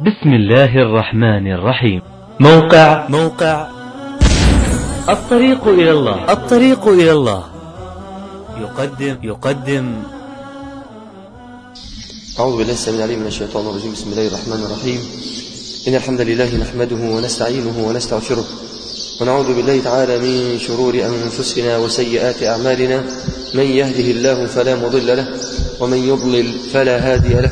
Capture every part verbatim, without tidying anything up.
بسم الله الرحمن الرحيم. موقع موقع الطريق إلى الله الطريق إلى الله يقدم يقدم أعوذ بالله السميع العليم من الشيطان الرجيم. بسم الله الرحمن الرحيم. إن الحمد لله نحمده ونستعينه ونستغفره ونعوذ بالله تعالى من شرور أنفسنا وسيئات أعمالنا. من يهده الله فلا مضل له ومن يضلل فلا هادي له،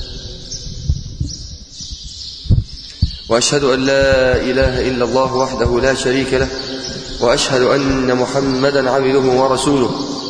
وأشهد أن لا إله إلا الله وحده لا شريك له، وأشهد أن محمدا عبده ورسوله.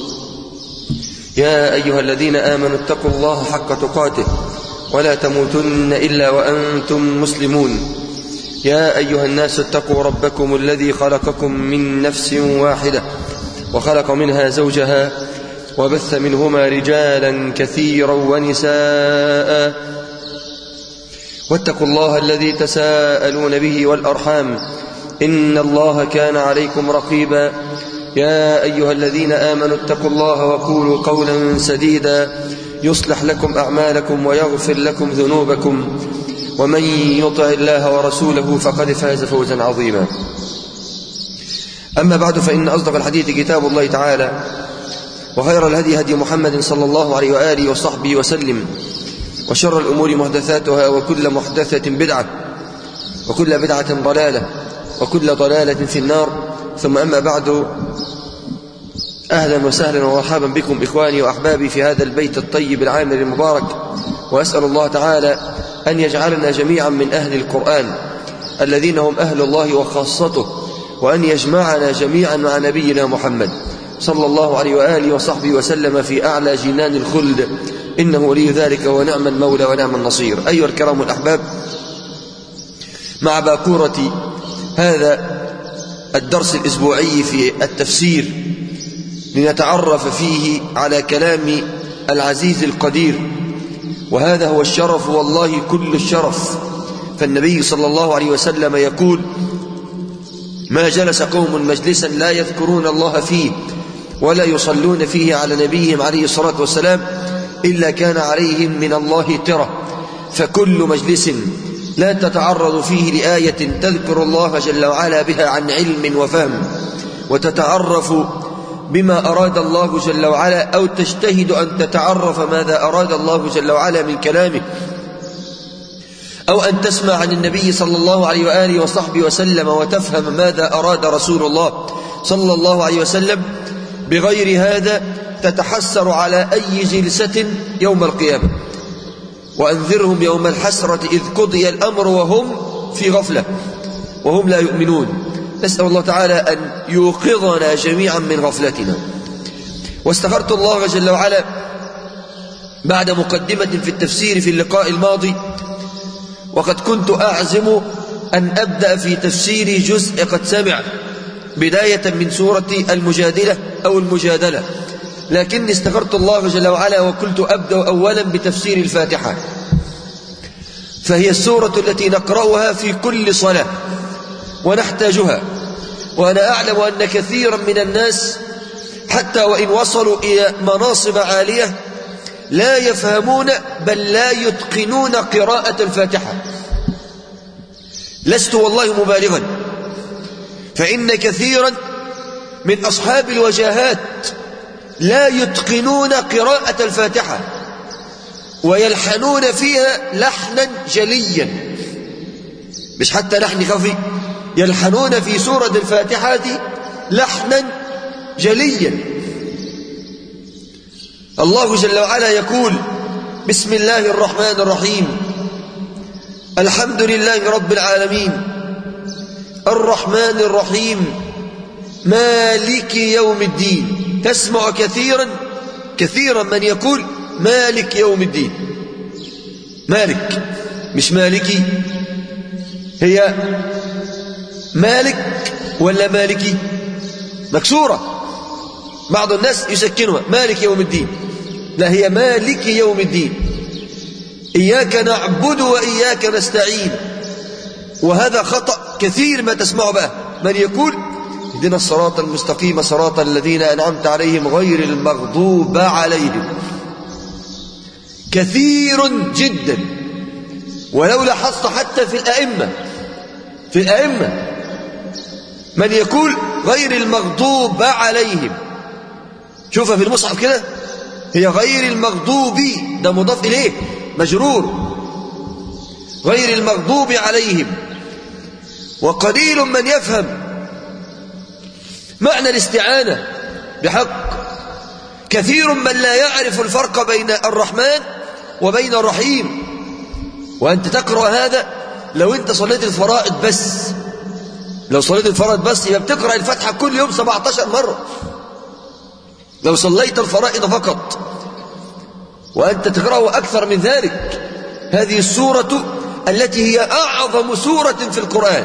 يا أيها الذين آمنوا اتقوا الله حق تقاته ولا تموتن إلا وأنتم مسلمون. يا أيها الناس اتقوا ربكم الذي خلقكم من نفس واحدة وخلق منها زوجها وبث منهما رجالا كثيرا ونساء، واتقوا الله الذي تساءلون به والأرحام إن الله كان عليكم رقيبا. يا أيها الذين آمنوا اتقوا الله وقولوا قولا سديدا يصلح لكم أعمالكم ويغفر لكم ذنوبكم، ومن يطع الله ورسوله فقد فاز فوزا عظيما. أما بعد، فإن أصدق الحديث كتاب الله تعالى، وخير الهدي هدي محمد صلى الله عليه وآله وصحبه وسلم، وشر الأمور محدثاتها، وكل محدثة بدعة، وكل بدعة ضلالة، وكل ضلالة في النار. ثم أما بعد، أهلا وسهلا ومرحبا بكم إخواني وأحبابي في هذا البيت الطيب العامر المبارك، وأسأل الله تعالى أن يجعلنا جميعا من أهل القرآن الذين هم أهل الله وخاصته، وأن يجمعنا جميعا مع نبينا محمد صلى الله عليه وآله وصحبه وسلم في أعلى جنان الخلد، إنه ولي ذلك ونعم المولى ونعم النصير. أيها الكرام الأحباب، مع باكورة هذا الدرس الأسبوعي في التفسير لنتعرف فيه على كلام العزيز القدير، وهذا هو الشرف والله كل الشرف. فالنبي صلى الله عليه وسلم يقول: ما جلس قوم مجلسا لا يذكرون الله فيه ولا يصلون فيه على نبيهم عليه الصلاة والسلام إلا كان عليهم من الله ترة. فكل مجلس لا تتعرض فيه لآية تذكر الله جل وعلا بها عن علم وفهم، وتتعرف بما أراد الله جل وعلا، أو تجتهد أن تتعرف ماذا أراد الله جل وعلا من كلامه، أو أن تسمع عن النبي صلى الله عليه وآله وصحبه وسلم وتفهم ماذا أراد رسول الله صلى الله عليه وسلم، بغير هذا تتحسر على أي جلسة يوم القيامة. وأنذرهم يوم الحسرة إذ قضي الأمر وهم في غفلة وهم لا يؤمنون. نسأل الله تعالى أن يوقظنا جميعا من غفلتنا. واستخرت الله جل وعلا بعد مقدمة في التفسير في اللقاء الماضي، وقد كنت أعزم أن أبدأ في تفسير جزء قد سمع بداية من سورة المجادلة أو المجادلة، لكني استخرت الله جل وعلا وقلت أبدأ أولا بتفسير الفاتحة، فهي السورة التي نقرأها في كل صلاة ونحتاجها. وأنا أعلم أن كثيرا من الناس حتى وإن وصلوا إلى مناصب عالية لا يفهمون بل لا يتقنون قراءة الفاتحة. لست والله مبالغا، فإن كثيرا من أصحاب الوجاهات لا يتقنون قراءة الفاتحة ويلحنون فيها لحنا جليا، مش حتى لحن خفي، يلحنون في سورة الفاتحة لحنا جليا. الله جل وعلا يقول: بسم الله الرحمن الرحيم، الحمد لله رب العالمين، الرحمن الرحيم، مالك يوم الدين. تسمع كثيرا كثيرا من يقول مالك يوم الدين. مالك مش مالكي، هي مالك ولا مالكي مكسورة. بعض الناس يسكنها مالك يوم الدين، لا، هي مالك يوم الدين. إياك نعبد وإياك نستعين، وهذا خطأ كثير ما تسمعه بقى من يقول اهدنا الصراط المستقيم صراط الذين أنعمت عليهم غير المغضوب عليهم. كثير جدا ولو لاحظت حتى في الأئمة في الأئمة من يقول غير المغضوب عليهم، شوفها في المصحف كده، هي غير المغضوب، ده مضاف إليه مجرور، غير المغضوب عليهم. وقليل من يفهم معنى الاستعانة بحق، كثير من لا يعرف الفرق بين الرحمن وبين الرحيم. وأنت تقرأ هذا لو أنت صليت الفرائض بس، لو صليت الفرائض بس يبقى بتقرأ الفاتحة كل يوم سبعة عشر مرة، لو صليت الفرائض فقط، وأنت تقرأه أكثر من ذلك. هذه السورة التي هي أعظم سورة في القرآن،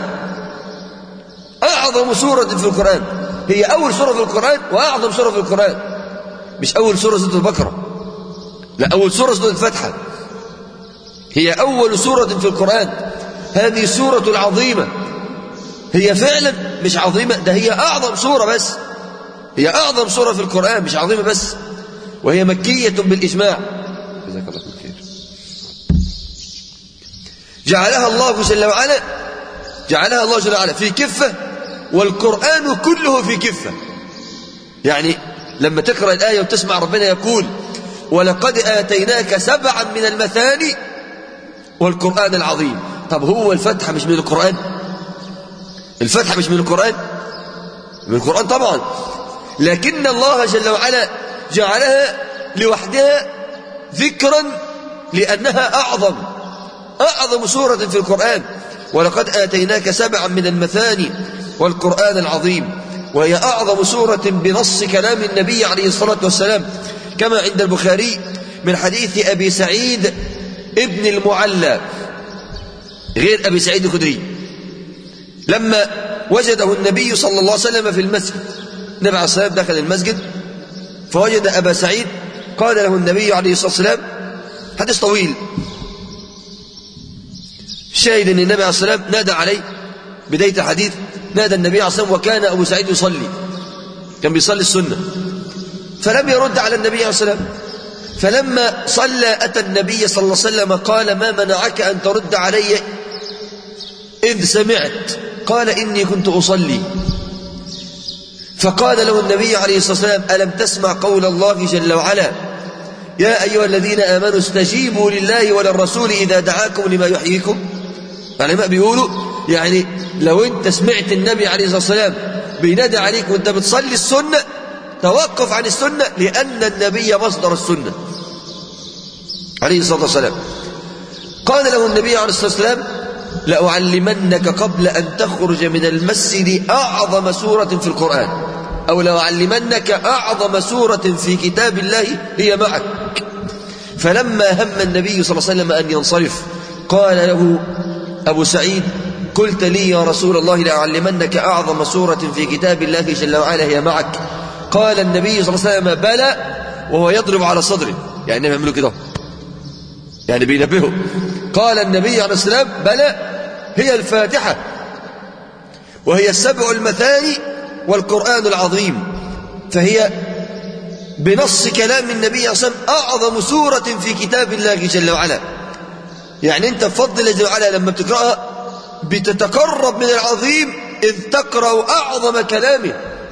أعظم سورة في القرآن، هي أول سورة في القرآن وأعظم سورة في القرآن، مش أول سورة سورة البقرة، لا، أول سورة سورة الفاتحة، هي أول سورة في القرآن. هذه السورة العظيمة، هي فعلا مش عظيمة، ده هي أعظم سورة، بس هي أعظم سورة في القرآن مش عظيمة بس، وهي مكية بالإجماع. جزاك الله خير. جعلها الله جل وعلا جعلها الله جل وعلا في كفة، والقرآن كله في كفة. يعني لما تقرأ الآية وتسمع ربنا يقول ولقد آتيناك سبعا من المثاني والقرآن العظيم، طب هو الفتحة مش من القرآن؟ الفتحة مش من القرآن؟ من القرآن طبعا، لكن الله جل وعلا جعلها لوحدها ذكرا لأنها أعظم أعظم سورة في القرآن. ولقد آتيناك سبعا من المثاني والقرآن العظيم، وهي أعظم سورة بنص كلام النبي عليه الصلاة والسلام، كما عند البخاري من حديث أبي سعيد ابن المعلى غير أبي سعيد الخدري، لما وجده النبي صلى الله عليه وسلم في المسجد، النبي عليه الصلاة والسلام دخل المسجد فوجد أبا سعيد، قال له النبي عليه الصلاة والسلام، حديث طويل، شاهد أن النبي عليه الصلاة والسلام نادى عليه، بداية الحديث نادى النبي عليه الصلاة والسلام وكان أبو سعيد يصلي، كان بيصلي السنة، فلم يرد على النبي عليه الصلاة والسلام، فلما صلى أتى النبي صلى الله عليه وسلم قال ما منعك أن ترد علي إذ سمعت؟ قال إني كنت أصلي. فقال له النبي عليه الصلاة والسلام ألم تسمع قول الله جل وعلا يا أيها الذين آمنوا استجيبوا لله وللرسول إذا دعاكم لما يحييكم؟ العلماء بيقولوا يعني لو أنت سمعت النبي عليه الصلاة والسلام بينادي عليك وأنت بتصلي السنة توقف عن السنة، لأن النبي مصدر السنة عليه الصلاة والسلام. قال له النبي عليه الصلاة والسلام لأعلمنك قبل أن تخرج من المسجد أعظم سورة في القرآن، أو لأعلمنك أعظم سورة في كتاب الله هي معك. فلما هم النبي صلى الله عليه وسلم أن ينصرف قال له أبو سعيد قلت لي يا رسول الله لأعلمنك أعظم سورة في كتاب الله جل وعلا هي معك؟ قال النبي صلى الله عليه وسلم بلى، وهو يضرب على صدره، يعني يعملوا كده، يعني بينبهه. قال النبي عليه الصلاة والسلام بلى، هي الفاتحة، وهي السبع المثاني والقرآن العظيم، فهي بنص كلام النبي صلى الله عليه وسلم أعظم سورة في كتاب الله جل وعلا. يعني أنت بفضل الله جل وعلا لما بتقرأها بتتقرب من العظيم إذ تقرأ أعظم كلامه.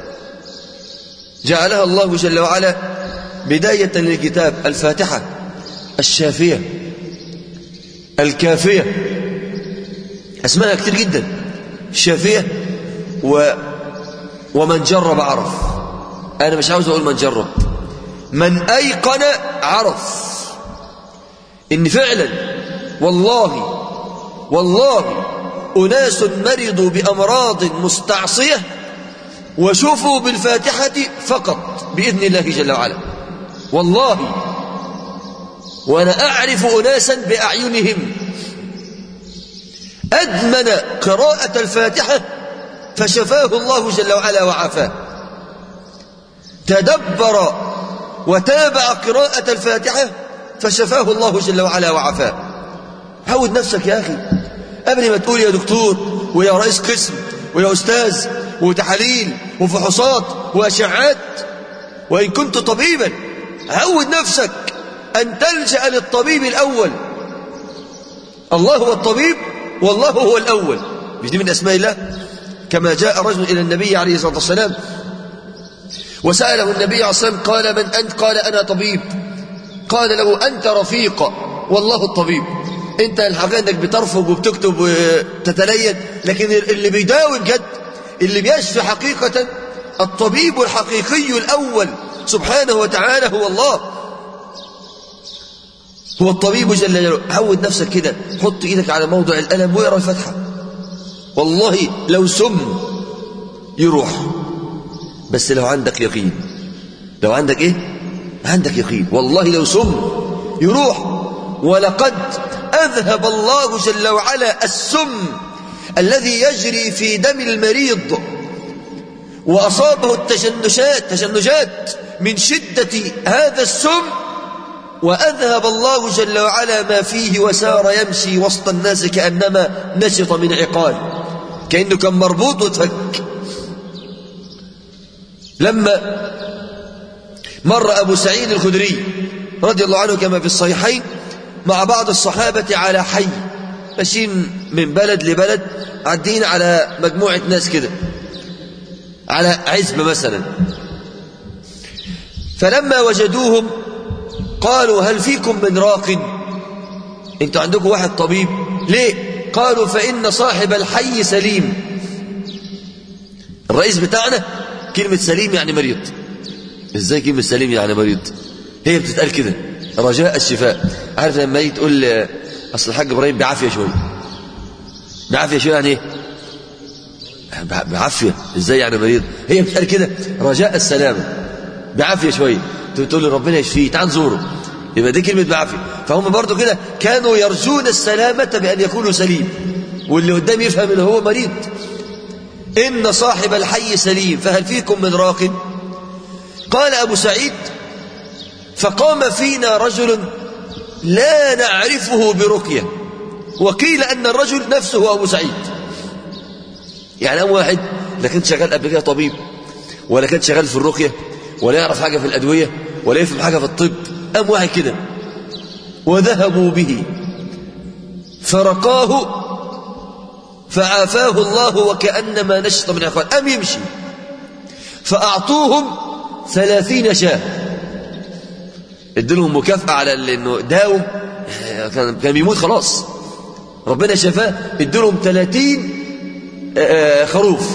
جعلها الله جل وعلا بداية للكتاب الفاتحة الشافية الكافية، أسمائها كتير جدا، الشافية و... ومن جرب عرف. أنا مش عاوز أقول من جرب، من أيقن عرف إن فعلا والله والله أناس مرضوا بأمراض مستعصية وشفوا بالفاتحة فقط بإذن الله جل وعلا، والله، وأنا أعرف أناسا بأعينهم أدمن قراءة الفاتحة فشفاه الله جل وعلا وعافاه، تدبر وتابع قراءة الفاتحة فشفاه الله جل وعلا وعافاه. عود نفسك يا أخي قبل ما تقول يا دكتور ويا رئيس قسم ويا أستاذ وتحاليل وفحوصات وأشعات، وإن كنت طبيبا عود نفسك أن تلجأ للطبيب الأول الله هو الطبيب والله هو الأول، مش دي من أسماء الله؟ كما جاء رجل إلى النبي عليه الصلاة والسلام وسأله النبي عليه الصلاة والسلام قال من أنت؟ قال أنا طبيب. قال له أنت رفيق والله الطبيب. أنت الحقيقة أنك بترفق وبتكتب وتتلين، لكن اللي بيداوي بجد، اللي بيشفي حقيقة، الطبيب الحقيقي الأول سبحانه وتعالى هو الله، هو الطبيب جل جلاله. عود نفسك كده، حط إيدك على موضع الألم واقرأ الفاتحة. والله لو سم يروح، بس لو عندك يقين. لو عندك إيه؟ عندك يقين. والله لو سم يروح. ولقد أذهب الله جل وعلا السم الذي يجري في دم المريض وأصابه التشنجات تشنجات من شدة هذا السم، وأذهب الله جل وعلا ما فيه وسار يمشي وسط الناس كأنما نشط من عقال، كأنه كان مربوط وتفك. لما مر أبو سعيد الخدري رضي الله عنه كما في الصحيحين مع بعض الصحابة على حي، ماشيين من بلد لبلد، عدين على مجموعة ناس كده، على عزبة مثلا، فلما وجدوهم قالوا هل فيكم من راق؟ انتوا عندكم واحد طبيب؟ ليه؟ قالوا فإن صاحب الحي سليم. الرئيس بتاعنا كلمة سليم يعني مريض. ازاي كلمة سليم يعني مريض؟ هي بتتقال كده رجاء الشفاء. عارف لما يجي تقول اصل الحاج ابراهيم بعافية شوية، بعافية شوية يعني ايه؟ بعافية. ازاي يعني مريض؟ هي بتتقال كده رجاء السلامة، بعافية شوية، تقول له ربنا يشفيه تعال نزوره، يبقى دي كلمة بعافية. فهم برضو كده كانوا يرجون السلامة بأن يكونوا سليم، واللي قدام يفهم ان هو مريض. إن صاحب الحي سليم فهل فيكم من راق؟ قال أبو سعيد فقام فينا رجل لا نعرفه برقية، وقيل أن الرجل نفسه هو أبو سعيد. يعني أم واحد لا كنت شغال قبل كده طبيب، ولا كنت شغال في الرقية، ولا يعرف حاجة في الأدوية، ولا يفهم حاجة في الطب. أم واحد كده وذهبوا به فرقاه فعافاه الله وكأنما نشط من عقال. أم يمشي فأعطوهم ثلاثين شاة، ادلهم مكافأة على انه داوم، كان كان بيموت خلاص، ربنا شفاه، ادلهم ثلاثين خروف.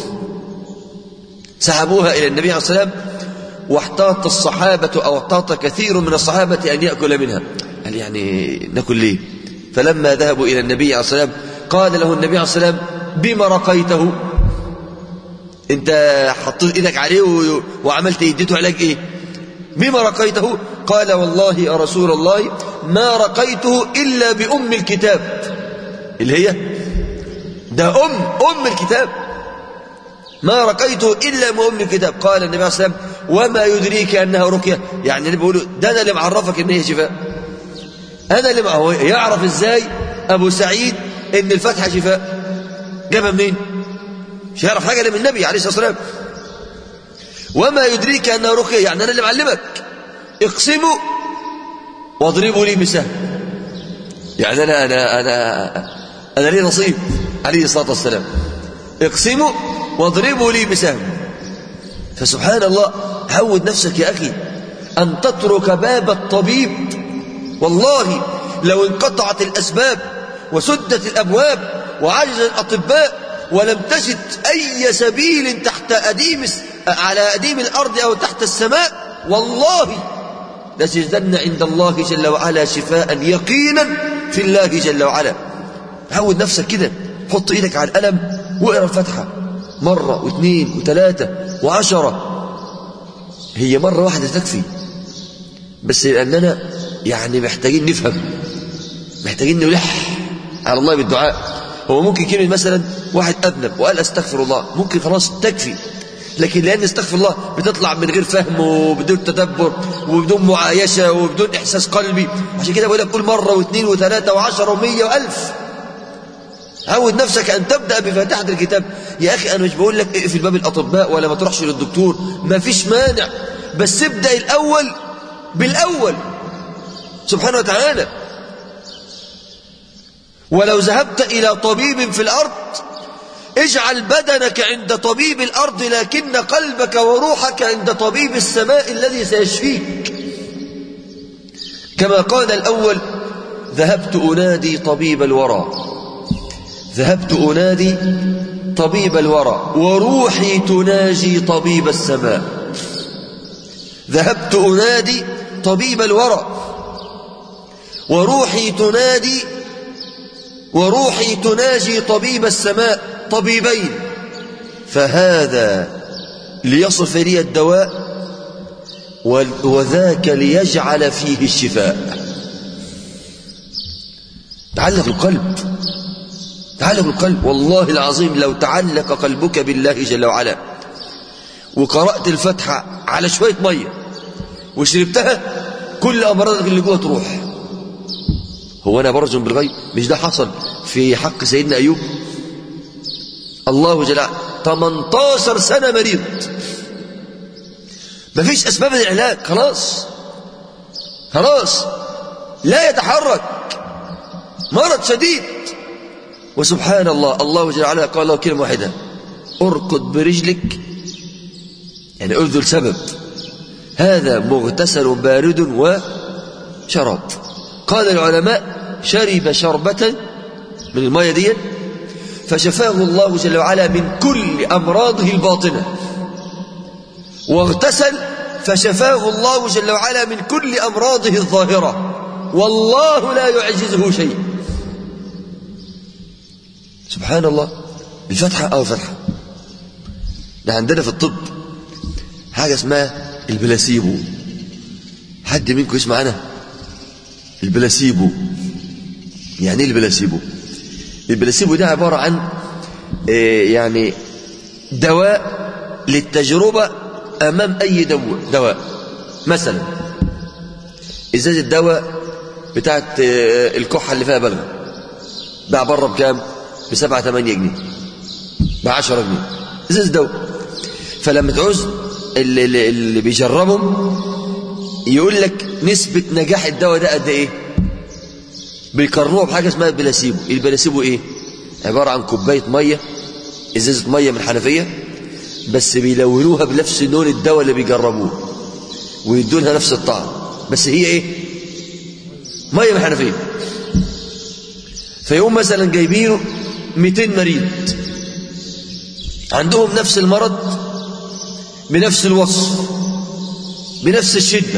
سحبوها إلى النبي عليه الصلاة والسلام، واحتاط الصحابة أو احتاط كثير من الصحابة أن يأكل منها. قال يعني نأكل ليه؟ فلما ذهبوا إلى النبي عليه الصلاة والسلام قال له النبي عليه الصلاة والسلام بما رقيته؟ انت حطيت ايدك عليه وعملت اديته علاج ايه؟ بما رقيته؟ قال والله يا رسول الله ما رقيته إلا بأم الكتاب. اللي هي ده أم أم الكتاب، ما رقيته إلا بأم الكتاب. قال النبي عليه الصلاة والسلام وما يدريك أنها رقية؟ يعني اللي بيقولوا ده أنا اللي معرفك إن هي شفاء، أنا اللي هو يعرف إزاي أبو سعيد إن الفتحة شفاء؟ جابها منين؟ مش يعرف حاجة من النبي عليه الصلاة والسلام. وما يدريك أنها رقية، يعني أنا اللي معلمك. اقسموا واضربوا لي بسهم، يعني أنا أنا أنا أنا لي نصيب عليه الصلاة والسلام. اقسموا واضربوا لي بسهم. فسبحان الله، عود نفسك يا أخي أن تترك باب الطبيب. والله لو انقطعت الأسباب وسدت الأبواب وعجز الأطباء ولم تجد أي سبيل تحت أديم على أديم الأرض أو تحت السماء، والله لتجدن عند الله جل وعلا شفاء يقينا في الله جل وعلا. عود نفسك كده، حط إيدك على الألم واقرأ الفتحة مرة واثنين وثلاثة وعشرة. هي مرة واحدة تكفي، بس لأننا يعني محتاجين نفهم، محتاجين نلح على الله بالدعاء. هو ممكن كلمة مثلا واحد أذنب وقال أستغفر الله، ممكن خلاص تكفي، لكن لأن استغفر الله بتطلع من غير فهم وبدون تدبر وبدون معايشة وبدون إحساس قلبي. عشان كده بقول لك كل مرة واثنين وثلاثة وعشرة ومية وألف. عود نفسك أن تبدأ بفاتحة الكتاب. يا أخي أنا مش بقول لك اقفل باب الأطباء ولا ما تروحش للدكتور، ما فيش مانع، بس ابدأ الأول بالأول سبحانه وتعالى. ولو ذهبت إلى طبيب في الأرض اجعل بدنك عند طبيب الأرض، لكن قلبك وروحك عند طبيب السماء الذي سيشفيك. كما قال الأول: ذهبت أنادي طبيب الورى، ذهبت أنادي طبيب الورى وروحي تناجي طبيب السماء. ذهبت أنادي طبيب الورى وروحي تنادي وروحي تناجي طبيب السماء، طبيبين، فهذا ليصف لي الدواء وذاك ليجعل فيه الشفاء. تعلق القلب، تعلق القلب. والله العظيم لو تعلق قلبك بالله جل وعلا وقرأت الفاتحة على شوية مية وشربتها، كل أمراضك اللي جوه تروح. هو أنا برجم بالغيب؟ مش ده حصل في حق سيدنا أيوب؟ الله جل وعلا ثمانية عشر سنة مريض، مفيش أسباب العلاج، خلاص خلاص لا يتحرك، مرض شديد. وسبحان الله، الله جل وعلا قال له كلمة واحدة: اركض برجلك، يعني أذل سبب، هذا مغتسل بارد وشراب. قال العلماء: شرب شربة من المية دي فشفاه الله جل وعلا من كل أمراضه الباطنة، واغتسل فشفاه الله جل وعلا من كل أمراضه الظاهرة، والله لا يعجزه شيء. سبحان الله. الفتحة أو فتحة. ده عندنا في الطب حاجة اسمها البلاسيبو. حد منكم يسمع عنها؟ البلاسيبو يعني ايه البلاسيبو؟ البلاسيبو ده عبارة عن يعني دواء للتجربة أمام أي دواء. مثلا إزازة الدواء بتاعت الكحة اللي فيها بلغم باع بره بكام؟ بسبعة ثمانية جنيه، بعشرة جنيه إزازة دواء. فلما تعوز اللي, اللي بيجربهم يقول لك نسبة نجاح الدواء ده قد إيه؟ بيقارنوها بحاجة اسمها البلاسيبو. البلاسيبو إيه؟ عبارة عن كوباية مية، إزازة مية من حنفية، بس بيلونوها بنفس لون الدواء اللي بيجربوه ويدونها نفس الطعم، بس هي إيه؟ مية من حنفية. فيقوم مثلا جايبينه مئتين مريض عندهم نفس المرض بنفس الوصف بنفس الشدة،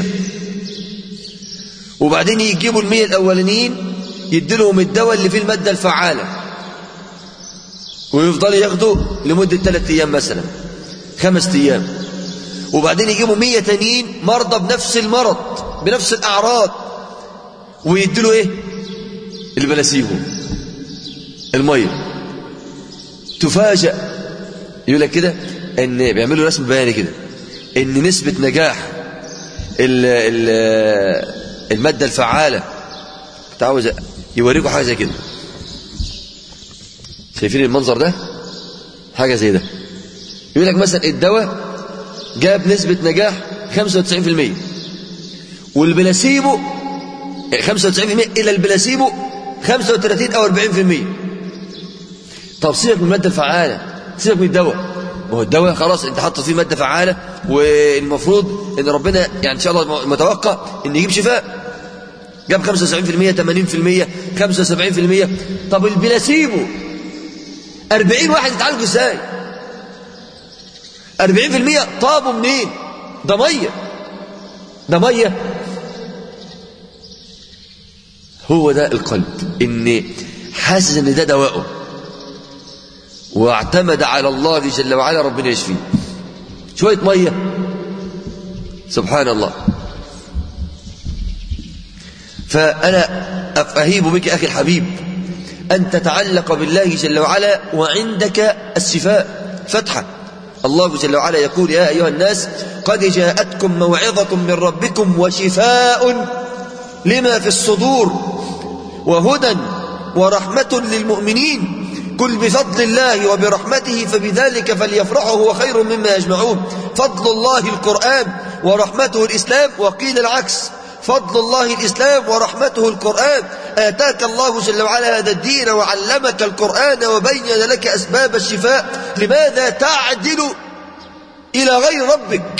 وبعدين يجيبوا المية الأولانيين يديلهم الدواء اللي فيه المادة الفعالة ويفضلوا ياخدوا لمدة ثلاثة أيام مثلا خمس أيام، وبعدين يجيبوا مية تانيين مرضى بنفس المرض بنفس الأعراض ويديله إيه؟ البلاسيبو، المية. تفاجأ يقول لك كده ان بيعملوا رسم بياني كده ان نسبة نجاح ال ال المادة الفعالة، تعاوز يوريكم حاجة زي كده، شايفين المنظر ده؟ حاجة زي ده. يقول لك مثلا الدواء جاب نسبة نجاح خمسة وتسعين بالمئة والبلاسيبو خمسة وتسعين بالمئة إلى البلاسيبو خمسة وثلاثين أو أربعين بالمئة. طب سيبك من المادة الفعالة، سيبك من الدواء، ما هو الدواء خلاص انت حاطط فيه مادة فعالة والمفروض ان ربنا يعني ان شاء الله متوقع ان يجيب شفاء. جاب خمسة وسبعين بالمئة ثمانين بالمئة خمسة وسبعين بالمئة. طب البلاسيبو أربعين واحد يتعالجوا ازاي؟ أربعين بالمئة طابوا منين؟ ده مية، ده مية. هو ده القلب، ان حاسس ان ده دواءه واعتمد على الله جل وعلا ربنا يشفيه. شوية مية، سبحان الله. فأنا أهيب بك أخي الحبيب أن تتعلق بالله جل وعلا وعندك الشفاء فتحة. الله جل وعلا يقول: يا أيها الناس قد جاءتكم موعظة من ربكم وشفاء لما في الصدور وهدى ورحمة للمؤمنين قل بفضل الله وبرحمته فبذلك فليفرحوا هو خير مما يجمعون. فضل الله القرآن ورحمته الإسلام، وقيل العكس: فضل الله الإسلام ورحمته القرآن. آتاك الله جل وعلا هذا الدين وعلمك القرآن وبين لك أسباب الشفاء، لماذا تعدل إلى غير ربك؟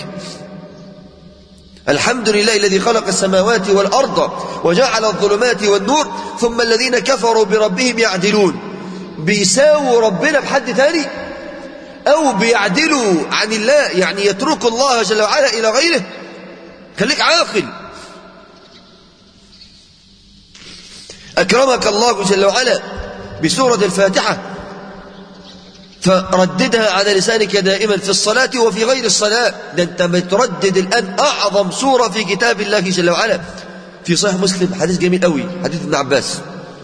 الحمد لله الذي خلق السماوات والأرض وجعل الظلمات والنور ثم الذين كفروا بربهم يعدلون. بيساووا ربنا بحد ثاني أو بيعدلوا عن الله، يعني يتركوا الله جل وعلا إلى غيره. خليك عاقل. أكرمك الله جل وعلا بسورة الفاتحة فرددها على لسانك دائما في الصلاة وفي غير الصلاة. ده أنت بتردد الآن أعظم سورة في كتاب الله جل وعلا. في صحيح مسلم حديث جميل قوي، حديث ابن عباس: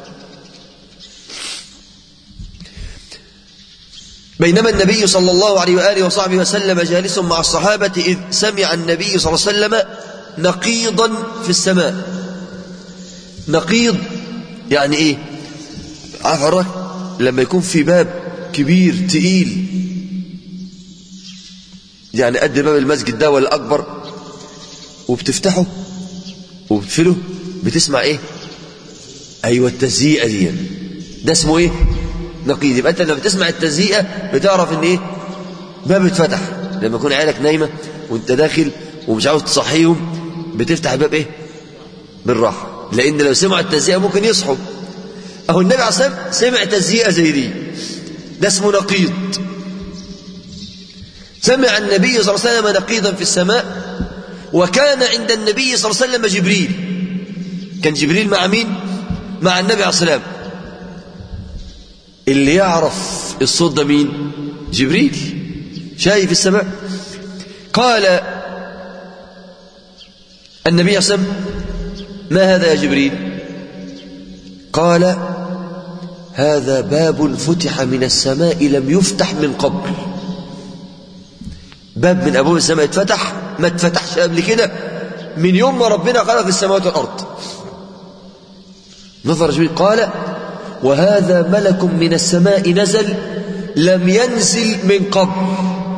بينما النبي صلى الله عليه وآله وصحبه وسلم جالس مع الصحابة إذ سمع النبي صلى الله عليه وسلم نقيضا في السماء. نقيض يعني إيه؟ عارف حضرتك لما يكون في باب كبير تقيل، يعني قد باب المسجد ده ولا أكبر، وبتفتحه وبتقفله بتسمع إيه؟ أيوة التزيئة دي، ده اسمه إيه؟ نقيض. يبقى أنت لما بتسمع التزيئة بتعرف إن إيه؟ باب اتفتح. لما يكون عيالك نايمة وأنت داخل ومش عاوز تصحيهم بتفتح الباب إيه؟ بالراحة، لأن لو سمعوا التزيئة ممكن يصحوا. أهو النبي عليه الصلاة والسلام سمع تزيئة زي دي، ده اسمه نقيض. سمع النبي صلى الله عليه وسلم نقيضا في السماء، وكان عند النبي صلى الله عليه وسلم جبريل. كان جبريل مع مين؟ مع النبي عليه الصلاة والسلام. اللي يعرف الصوت ده مين؟ جبريل، شايف السماء. قال النبي عليه الصلاة والسلام: ما هذا يا جبريل؟ قال: هذا باب فتح من السماء لم يفتح من قبل. باب من أبواب السماء اتفتح، ما اتفتحش قبل كده من يوم ما ربنا خلق السماوات والأرض. نظر جبريل قال: وهذا ملك من السماء نزل لم ينزل من قبل.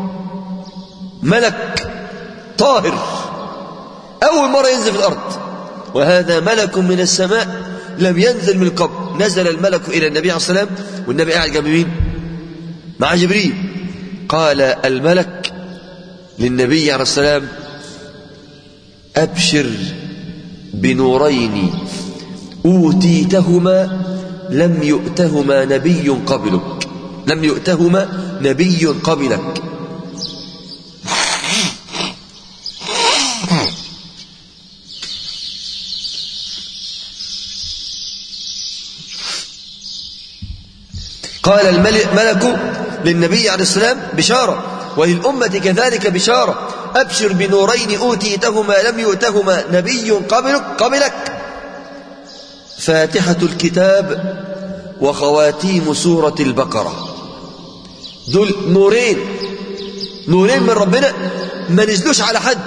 ملك طاهر أول مرة ينزل في الأرض. وهذا ملك من السماء لم ينزل من قبل. نزل الملك إلى النبي عليه الصلاة والسلام والنبي قاعد جنب مين؟ مع جبريل. قال الملك للنبي عليه الصلاة والسلام: أبشر بنورين أوتيتهما لم يؤتهما نبي قبلك. لم يؤتهما نبي قبلك. قال الملك للنبي عليه السلام: بشارة، وللأمة كذلك بشارة. أبشر بنورين أوتيتهما لم يؤتهما نبي قبلك قبلك فاتحة الكتاب وخواتيم سورة البقرة. دول نورين، نورين من ربنا ما نزلوش على حد.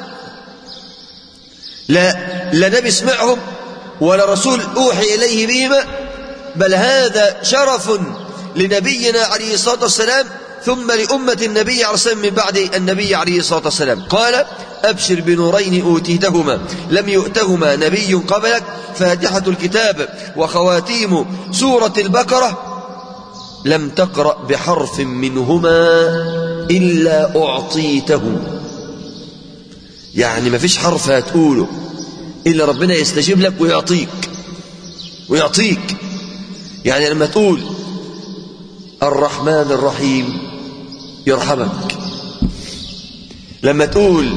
لا لا نبي سمعهم ولا رسول أوحي إليه بهما، بل هذا شرف لنبينا عليه الصلاة والسلام ثم لأمة النبي عليه الصلاة والسلام من بعد النبي عليه الصلاة والسلام. قال: أبشر بنورين أوتيتهما لم يؤتهما نبي قبلك فاتحة الكتاب وخواتيم سورة البقرة لم تقرأ بحرف منهما إلا أعطيته. يعني ما فيش حرف هتقوله إلا ربنا يستجيب لك ويعطيك ويعطيك. يعني لما تقول الرحمن الرحيم يرحمك، لما تقول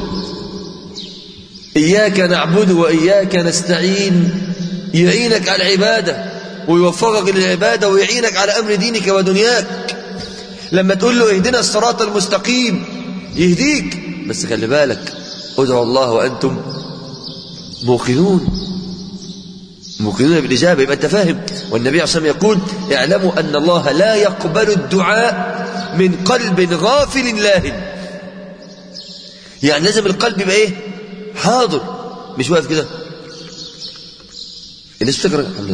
إياك نعبد وإياك نستعين يعينك على العبادة ويوفقك للعبادة ويعينك على أمر دينك ودنياك. لما تقول له اهدنا الصراط المستقيم يهديك. بس خلي بالك، ادعوا الله وأنتم موقنون موقنون بالإجابة. يبقى أنت فاهم. والنبي عليه الصلاة والسلام يقول: اعلموا أن الله لا يقبل الدعاء من قلب غافل لاهٍ. يعني لازم القلب يبقى إيه؟ حاضر، مش واقف كده. الناس بتقرأ الحمد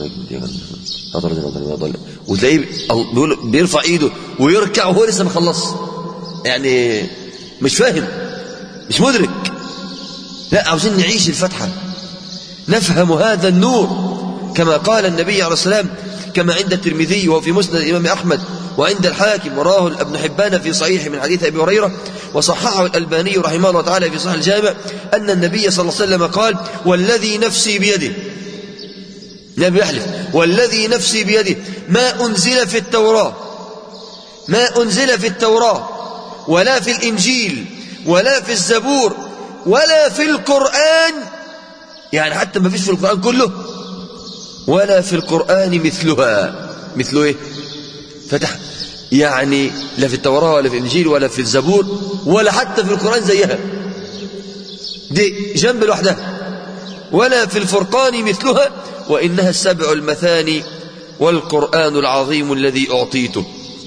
لله وتلاقيه بيرفع إيده ويركع وهو لسه ما خلص، يعني مش فاهم، مش مدرك. لا، عاوزين نعيش الفتحة، نفهم هذا النور كما قال النبي عليه السلام كما عند الترمذي وفي مسند الإمام أحمد وعند الحاكم وراه ابن حبان في صحيح من حديث أبي هريرة وصححه الألباني رحمه الله تعالى في صحيح الجامع أن النبي صلى الله عليه وسلم قال والذي نفسي بيده، النبي يحلف والذي نفسي بيده ما أنزل في التوراة ما أنزل في التوراة ولا في الإنجيل ولا في الزبور ولا في القرآن، يعني حتى ما فيش في القرآن كله، ولا في القرآن مثلها. مثله ايه؟ فتح يعني لا في التوراة ولا في الإنجيل ولا في الزبور ولا حتى في القرآن زيها، دي جنب لوحدها. ولا في الفرقان مثلها وإنها السبع المثاني والقرآن العظيم الذي أعطيته.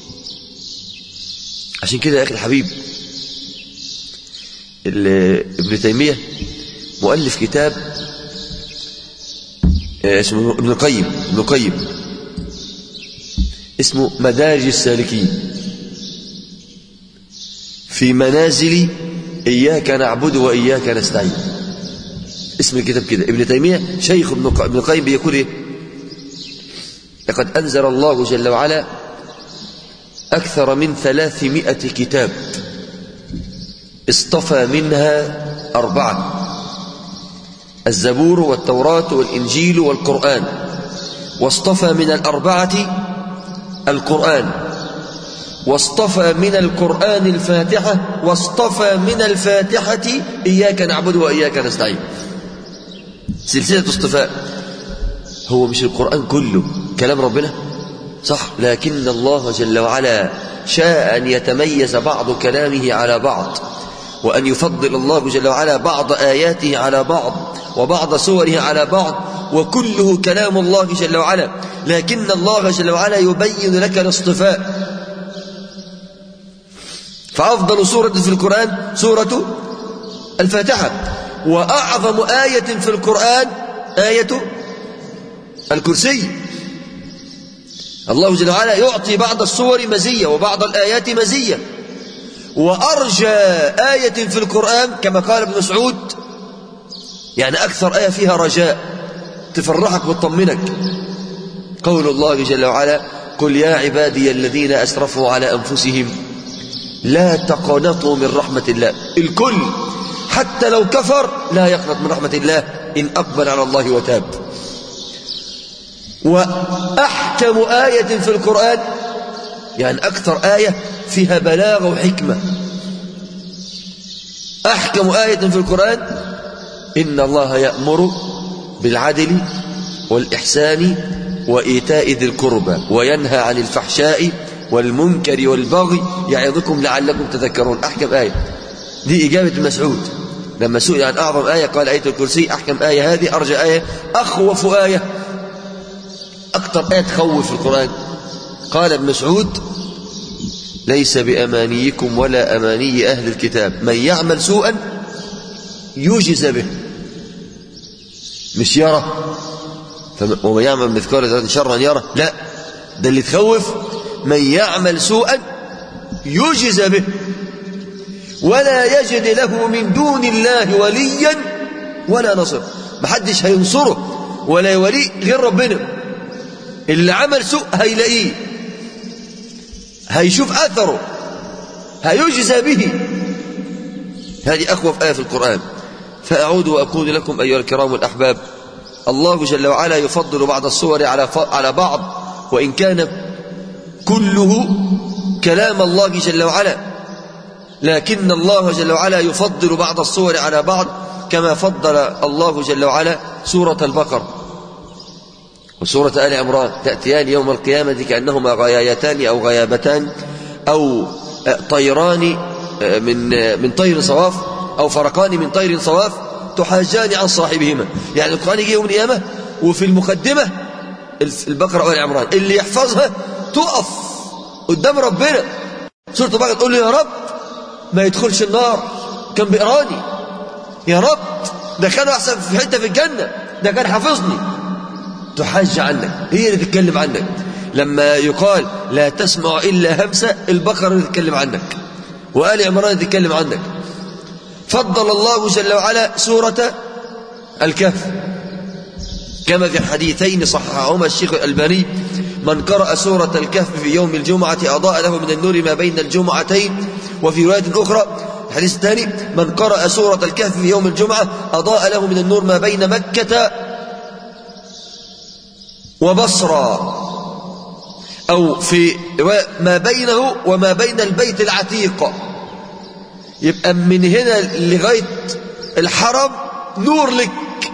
عشان كده يا أخي الحبيب ابن تيمية مؤلف كتاب اسمه ابن القيم ابن القيم اسمه مدارج السالكين في منازل إياك نعبد وإياك نستعين. اسم الكتاب كده. ابن تيمية شيخ ابن القيم بيقول ايه؟ لقد أنزل الله جل وعلا أكثر من ثلاثمائة كتاب اصطفى منها أربعة: الزبور والتوراة والإنجيل والقرآن، واصطفى من الأربعة القرآن، واصطفى من القرآن الفاتحة، واصطفى من الفاتحة إياك نعبد وإياك نستعين. سلسلة اصطفاء. هو مش القرآن كله كلام ربنا صح، لكن الله جل وعلا شاء أن يتميز بعض كلامه على بعض، وأن يفضل الله جل وعلا بعض آياته على بعض وبعض سوره على بعض، وكله كلام الله جل وعلا، لكن الله جل وعلا يبين لك الاصطفاء. فأفضل سورة في القرآن سورة الفاتحة، وأعظم آية في القرآن آية الكرسي. الله جل وعلا يعطي بعض السور مزية وبعض الآيات مزية. وأرجى آية في القرآن كما قال ابن مسعود، يعني أكثر آية فيها رجاء تفرحك وتطمنك، قول الله جل وعلا: قل يا عبادي الذين أسرفوا على أنفسهم لا تقنطوا من رحمة الله. الكل حتى لو كفر لا يقنط من رحمة الله إن أقبل على الله وتاب. وأحكم آية في القرآن، يعني أكثر آية فيها بلاغة وحكمة، أحكم آية في القرآن: إن الله يأمر بالعدل والإحسان وإيتاء ذي القربى وينهى عن الفحشاء والمنكر والبغي يعظكم لعلكم تذكرون. أحكم آية دي إجابة مسعود لما سئل عن أعظم آية قال آية الكرسي. أحكم آية هذه، أرجى آية، أخوف آية، أكثر آية تخوف في القرآن. قال ابن مسعود: ليس بأمانيكم ولا أماني أهل الكتاب من يعمل سوءا يجز به. مش يرى ومن يعمل مثقال ذرة شرا يرى، لا، ده اللي تخوف من يعمل سوءا يجز به ولا يجد له من دون الله وليا ولا نصر. محدش هينصره ولا يوليه غير ربنا. اللي عمل سوء هيلاقيه، هيشوف أثره، هيجزى به. هذه أخوف آية في القرآن. فأعود وأقول لكم أيها الكرام الأحباب، الله جل وعلا يفضل بعض الصور على على بعض، وإن كان كله كلام الله جل وعلا، لكن الله جل وعلا يفضل بعض الصور على بعض، كما فضل الله جل وعلا سورة البقرة وسورة آل عمران، تأتيان يوم القيامة كأنهما غيايتان أو غيابتان أو طيران من من طير صواف أو فرقان من طير صواف تحاجان عن صاحبهما. يعني القرآن يجي يوم القيامة وفي المقدمة البقرة وآل عمران، اللي يحفظها تقف قدام ربنا. سورة البقرة تقول له: يا رب ما يدخلش النار، كان بيقراني، يا رب ده كان أحسن في حتة في الجنة، ده كان حافظني. تحاج عنك، هي اللي تتكلم عنك. لما يقال لا تسمع إلا همسة، البقرة اللي تتكلم عنك وآل عمران اللي تتكلم عنك. فضل الله جل وعلا سورة الكهف كما في الحديثين صححهما الشيخ الألباني: من قرأ سورة الكهف في يوم الجمعة أضاء له من النور ما بين الجمعتين. وفي رواية أخرى الحديث الثاني: من قرأ سورة الكهف في يوم الجمعة أضاء له من النور ما بين مكة وبصرى، أو في ما بينه وما بين البيت العتيق. يبقى من هنا لغاية الحرم نور لك.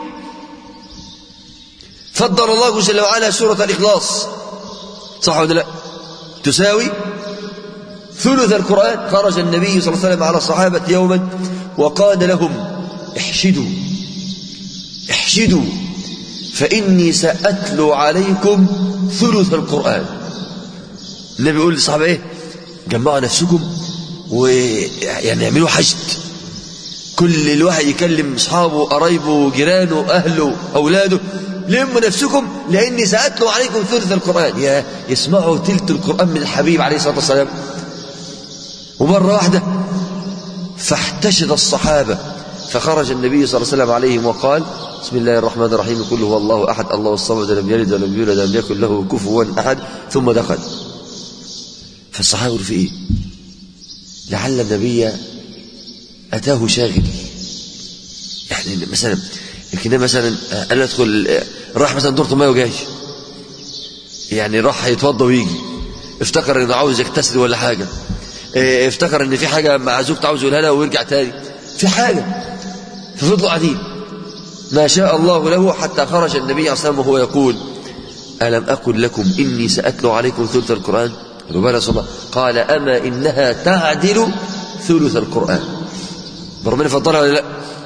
فضل الله جل وعلا سورة الإخلاص، صح ولا لا؟ تساوي ثلث القرآن. خرج النبي صلى الله عليه وسلم على الصحابة يوما وقال لهم: احشدوا احشدوا فإني سأتلو عليكم ثلث القرآن. النبي يقول للصحابة ايه؟ جمعوا نفسكم ويعني يعملوا حشد، كل الواحد يكلم اصحابه قرايبه جيرانه اهله اولاده: لموا نفسكم لاني سأتلو عليكم ثلث القرآن. يا يسمعوا تلت القرآن من الحبيب عليه الصلاة والسلام. ومرة واحدة فاحتشد الصحابة، فخرج النبي صلى الله عليه وسلم عليهم وقال: بسم الله الرحمن الرحيم، قل هو الله أحد الله الصمد لم يلد ولم يولد ولم يكن له كفوا أحد، ثم دخل. فالصحابة يقولوا: في إيه؟ لعل النبي أتاه شاغل، يعني مثلا يمكن مثلا قال ادخل، راح مثلا دورة ماء وجاي، يعني راح يتوضى ويجي، افتكر انه عاوز يغتسل ولا حاجة، افتكر ان في حاجة مع زوجته عاوز يقولها لها ويرجع تاني في حاجة، ففضلوا قاعدين ما شاء الله له حتى خرج النبي عليه الصلاة والسلام وهو يقول: ألم أقل لكم إني سأتلو عليكم ثلث القرآن؟ قال: أما إنها تعدل ثلث القرآن. ربنا فضلها ولا لا؟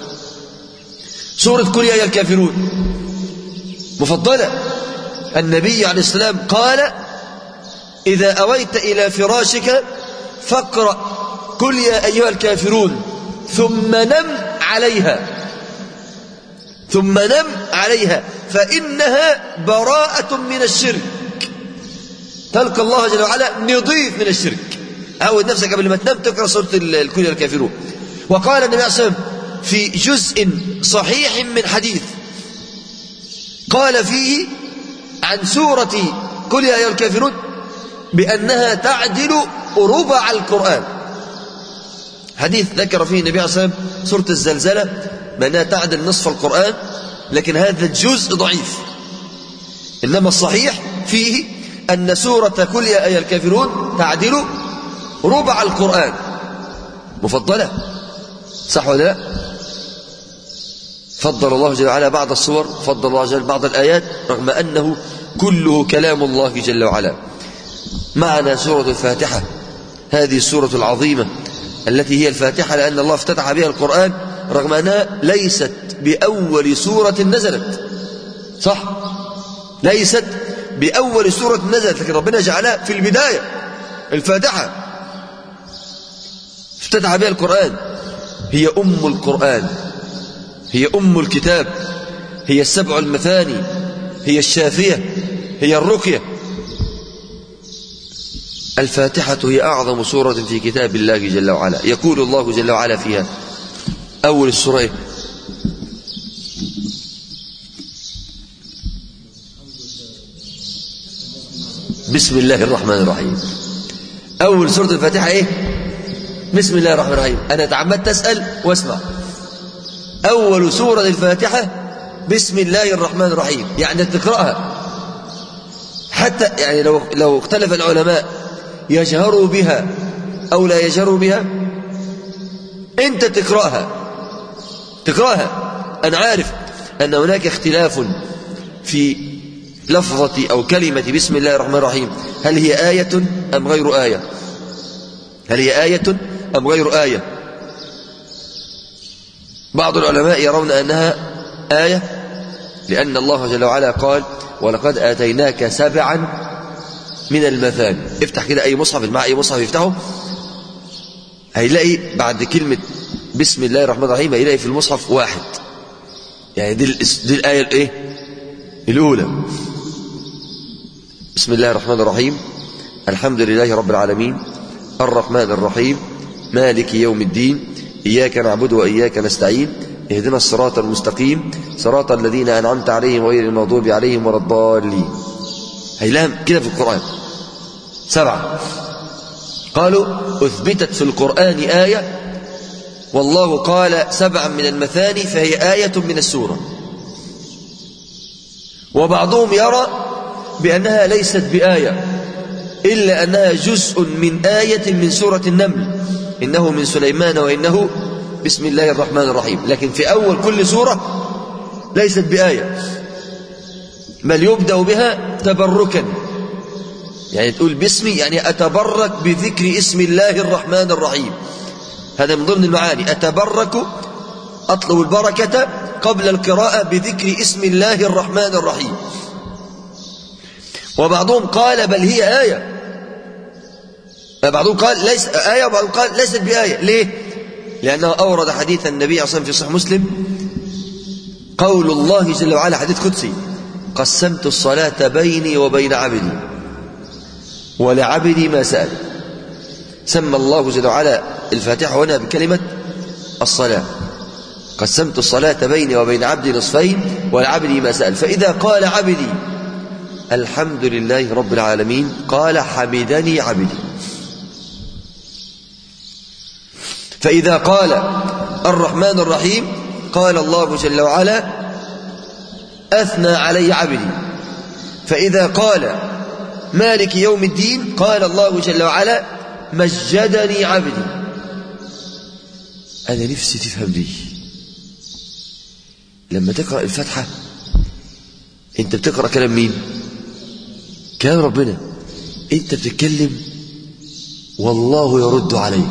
سورة قل يا أيها الكافرون مفضلة. النبي عليه السلام قال: إذا أويت إلى فراشك فاقرأ قل يا أيها الكافرون ثم نم عليها ثم نم عليها فإنها براءة من الشرك. تلقى الله جل وعلا نظيف من الشرك. عود نفسك قبل ما تنام تقرأ سورة قل يا الكافرون. وقال النبي عليه الصلاة والسلام في جزء صحيح من حديث قال فيه عن سورة قل يا أيها الكافرون بأنها تعدل ربع القرآن. حديث ذكر فيه النبي عليه الصلاة والسلام سورة الزلزلة بأنها تعدل نصف القرآن، لكن هذا الجزء ضعيف. إنما الصحيح فيه أن سورة قل يا أيها الكافرون تعدل ربع القرآن، مفضلة، صح ولا لا؟ فضل الله جل وعلا بعض الصور، فضل الله جل بعض الآيات، رغم أنه كله كلام الله جل وعلا. معنا سورة الفاتحة، هذه السورة العظيمة التي هي الفاتحة لأن الله افتتح بها القرآن، رغم أنها ليست بأول سورة نزلت، صح؟ ليست بأول سورة نزلت، لكن ربنا جعلها في البداية الفاتحة افتتح بها القرآن. هي أم القرآن، هي أم الكتاب، هي السبع المثاني، هي الشافية، هي الرقية. الفاتحة هي أعظم سورة في كتاب الله جل وعلا. يقول الله جل وعلا فيها أول السورة: بسم الله الرحمن الرحيم. أول سورة الفاتحة إيه؟ بسم الله الرحمن الرحيم. أنا تعمدت أسأل واسمع. أول سورة الفاتحة بسم الله الرحمن الرحيم، يعني تقرأها حتى يعني لو لو اختلف العلماء يجهروا بها أو لا يجهروا بها، أنت تقرأها تقرأها. أنا عارف أن هناك اختلاف في لفظة أو كلمة بسم الله الرحمن الرحيم، هل هي آية أم غير آية؟ هل هي آية أم غير آية؟ بعض العلماء يرون أنها آية، لأن الله جل وعلا قال: ولقد آتيناك سبعا من المثاني. افتح كده أي مصحف، مع أي مصحف يفتحه هيلاقي بعد كلمة بسم الله الرحمن الرحيم هيلاقي في المصحف واحد، يعني دي, دي الآية الإيه؟ الأولى. بسم الله الرحمن الرحيم، الحمد لله رب العالمين، الرحمن الرحيم، مالك يوم الدين، إياك نعبد وإياك نستعين، اهدنا الصراط المستقيم صراط الذين أنعمت عليهم غير المغضوب عليهم ولا الضالين. هيلام كده في القرآن سبعة. قالوا أثبتت في القرآن آية والله قال سبعا من المثاني فهي آية من السورة. وبعضهم يرى بأنها ليست بآية إلا أنها جزء من آية من سورة النمل، إنه من سليمان وإنه بسم الله الرحمن الرحيم، لكن في أول كل سورة ليست بآية، بل يبدأ بها تبركا، يعني تقول باسمي يعني أتبرك بذكر اسم الله الرحمن الرحيم. هذا من ضمن المعاني، أتبرك أطلب البركة قبل القراءة بذكر اسم الله الرحمن الرحيم. وبعضهم قال بل هي آية، بعضهم قال ليس آية وبعضهم قال ليست بآية. ليه؟ لأنه أورد حديث النبي صلى الله عليه وسلم في صحيح مسلم قول الله جل وعلا، حديث قدسي: قسمت الصلاة بيني وبين عبدي ولعبدي ما سأل. سمى الله جل وعلا الفاتحة هنا بكلمة الصلاة، قسمت الصلاة بيني وبين عبدي نصفين ولعبدي ما سأل. فإذا قال عبدي الحمد لله رب العالمين قال حمدني عبدي. فإذا قال الرحمن الرحيم قال الله جل وعلا أثنى علي عبدي. فإذا قال مالك يوم الدين قال الله جل وعلا مجدني عبدي. أنا نفسي تفهم دي. لما تقرأ الفاتحة أنت بتقرأ كلام مين؟ كلام ربنا. أنت بتتكلم والله يرد عليك.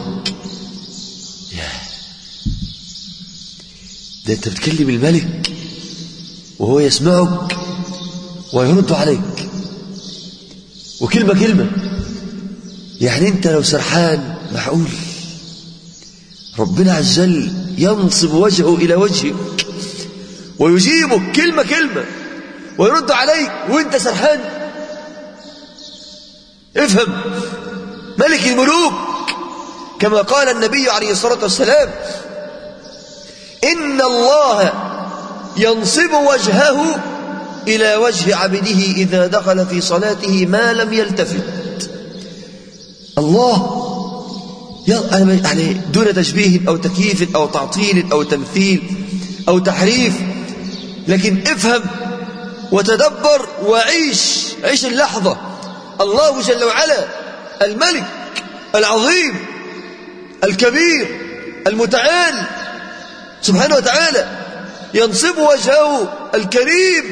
ده أنت بتكلم الملك وهو يسمعك ويرد عليك، وكلمة كلمة. يعني أنت لو سرحان معقول ربنا عز وجل ينصب وجهه إلى وجهك ويجيبك كلمة كلمة ويرد عليك وأنت سرحان؟ افهم، ملك الملوك كما قال النبي عليه الصلاة والسلام إن الله ينصب وجهه إلى وجه عبده إذا دخل في صلاته ما لم يلتفت. الله يعني دون تشبيه أو تكييف أو تعطيل أو تمثيل أو تحريف، لكن افهم وتدبر وعيش، عيش اللحظة. الله جل وعلا الملك العظيم الكبير المتعال سبحانه وتعالى ينصب وجهه الكريم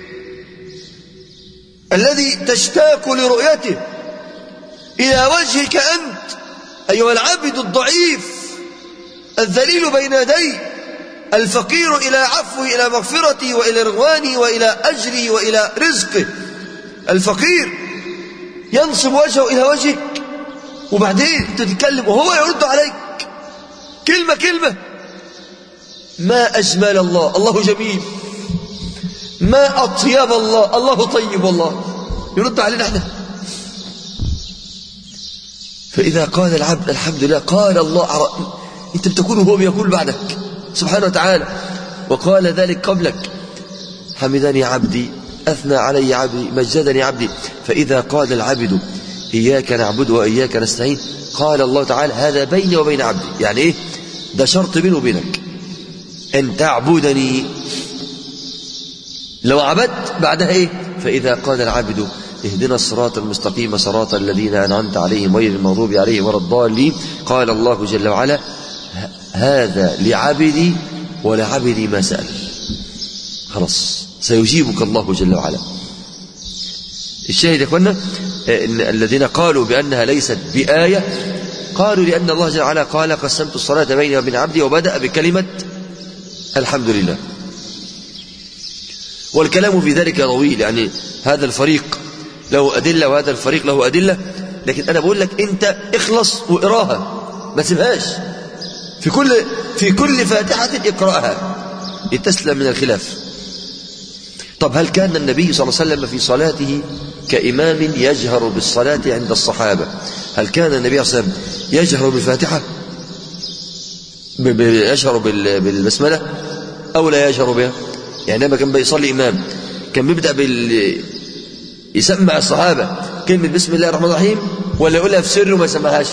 الذي تشتاق لرؤيته إلى وجهك أنت أيها العبد الضعيف الذليل بين يديه الفقير إلى عفوه إلى مغفرته وإلى رضوانه وإلى أجره وإلى رزقه. الفقير ينصب وجهه إلى وجهك وبعدين تتكلم وهو يرد عليك كلمة كلمة. ما أجمل الله، الله جميل. ما أطيب الله، الله طيب والله، يرد علينا احنا. فإذا قال العبد الحمد لله قال الله، أنت بتقول وهو بيقول بعدك سبحانه وتعالى، وقال ذلك قبلك حمدني عبدي أثنى علي عبدي مجدني عبدي. فإذا قال العبد إياك نعبد وإياك نستعين قال الله تعالى هذا بيني وبين عبدي. يعني إيه؟ ده شرط بيني وبينك أن تعبدني. لو عبدت بعدها إيه؟ فإذا قال العبد اهدنا الصراط المستقيم صراط الذين أنعمت عليهم غير المغضوب عليهم ولا الضالين قال الله جل وعلا هذا لعبدي ولعبدي ما سأل. خلاص سيجيبك الله جل وعلا. الشاهد يا اخوانا إن الذين قالوا بأنها ليست بآية قالوا لأن الله جل وعلا قال قسمت الصلاة بيني وبين عبدي وبدأ بكلمة الحمد لله. والكلام في ذلك طويل، يعني هذا الفريق له أدلة وهذا الفريق له أدلة، لكن أنا بقول لك أنت اخلص واقراها ما تسيبهاش. في كل في كل فاتحة اقرأها لتسلم من الخلاف. طب هل كان النبي صلى الله عليه وسلم في صلاته كإمام يجهر بالصلاة عند الصحابة؟ هل كان النبي صلى الله عليه وسلم يجهر بالفاتحة يجهر بالبسملة؟ أو لا يجهر بها؟ يعني لما كان بيصلي إمام كان بيبدأ بال يسمع الصحابة كلمة بسم الله الرحمن الرحيم ولا يقولها في سر وما يسمعهاش؟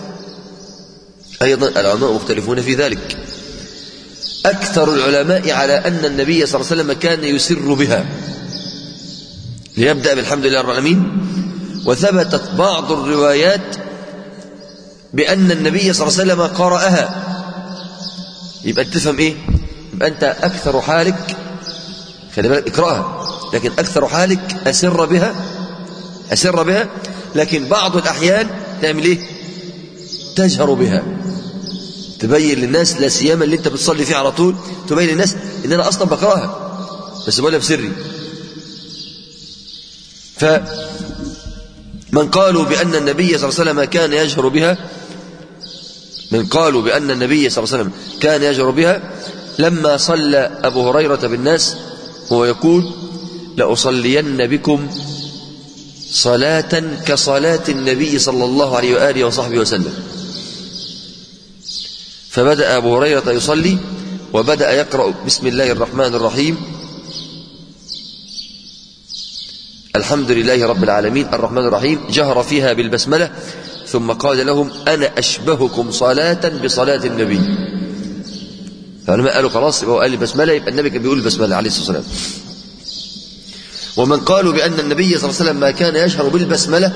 أيضا العلماء مختلفون في ذلك. أكثر العلماء على أن النبي صلى الله عليه وسلم كان يسر بها ليبدأ بالحمد لله رب العالمين. وثبتت بعض الروايات بأن النبي صلى الله عليه وسلم قرأها. يبقى تفهم إيه؟ يبقى أنت أكثر حالك خلي بالك اقرأها، لكن أكثر حالك أسر بها أسر بها لكن بعض الأحيان تعمل إيه؟ تجهر بها، تبين للناس لا سيما اللي أنت بتصلي فيه على طول، تبين للناس إن أنا أصلا بقرأها بس بقولها بسري. فمن قالوا بأن النبي صلى الله عليه وسلم كان يجهر بها من قالوا بأن النبي صلى الله عليه وسلم كان يجهر بها لما صلى أبو هريرة بالناس هو يقول لأصلين بكم صلاة كصلاة النبي صلى الله عليه وآله وصحبه وسلم. فبدأ أبو هريرة يصلي وبدأ يقرأ بسم الله الرحمن الرحيم الحمد لله رب العالمين الرحمن الرحيم، جهر فيها بالبسملة ثم قال لهم أنا أشبهكم صلاة بصلاة النبي. فلما قالوا خلاص يبقى هو قال البسملة يبقى النبي كان بيقول البسملة عليه الصلاة والسلام. ومن قالوا بأن النبي صلى الله عليه وسلم ما كان يجهر بالبسملة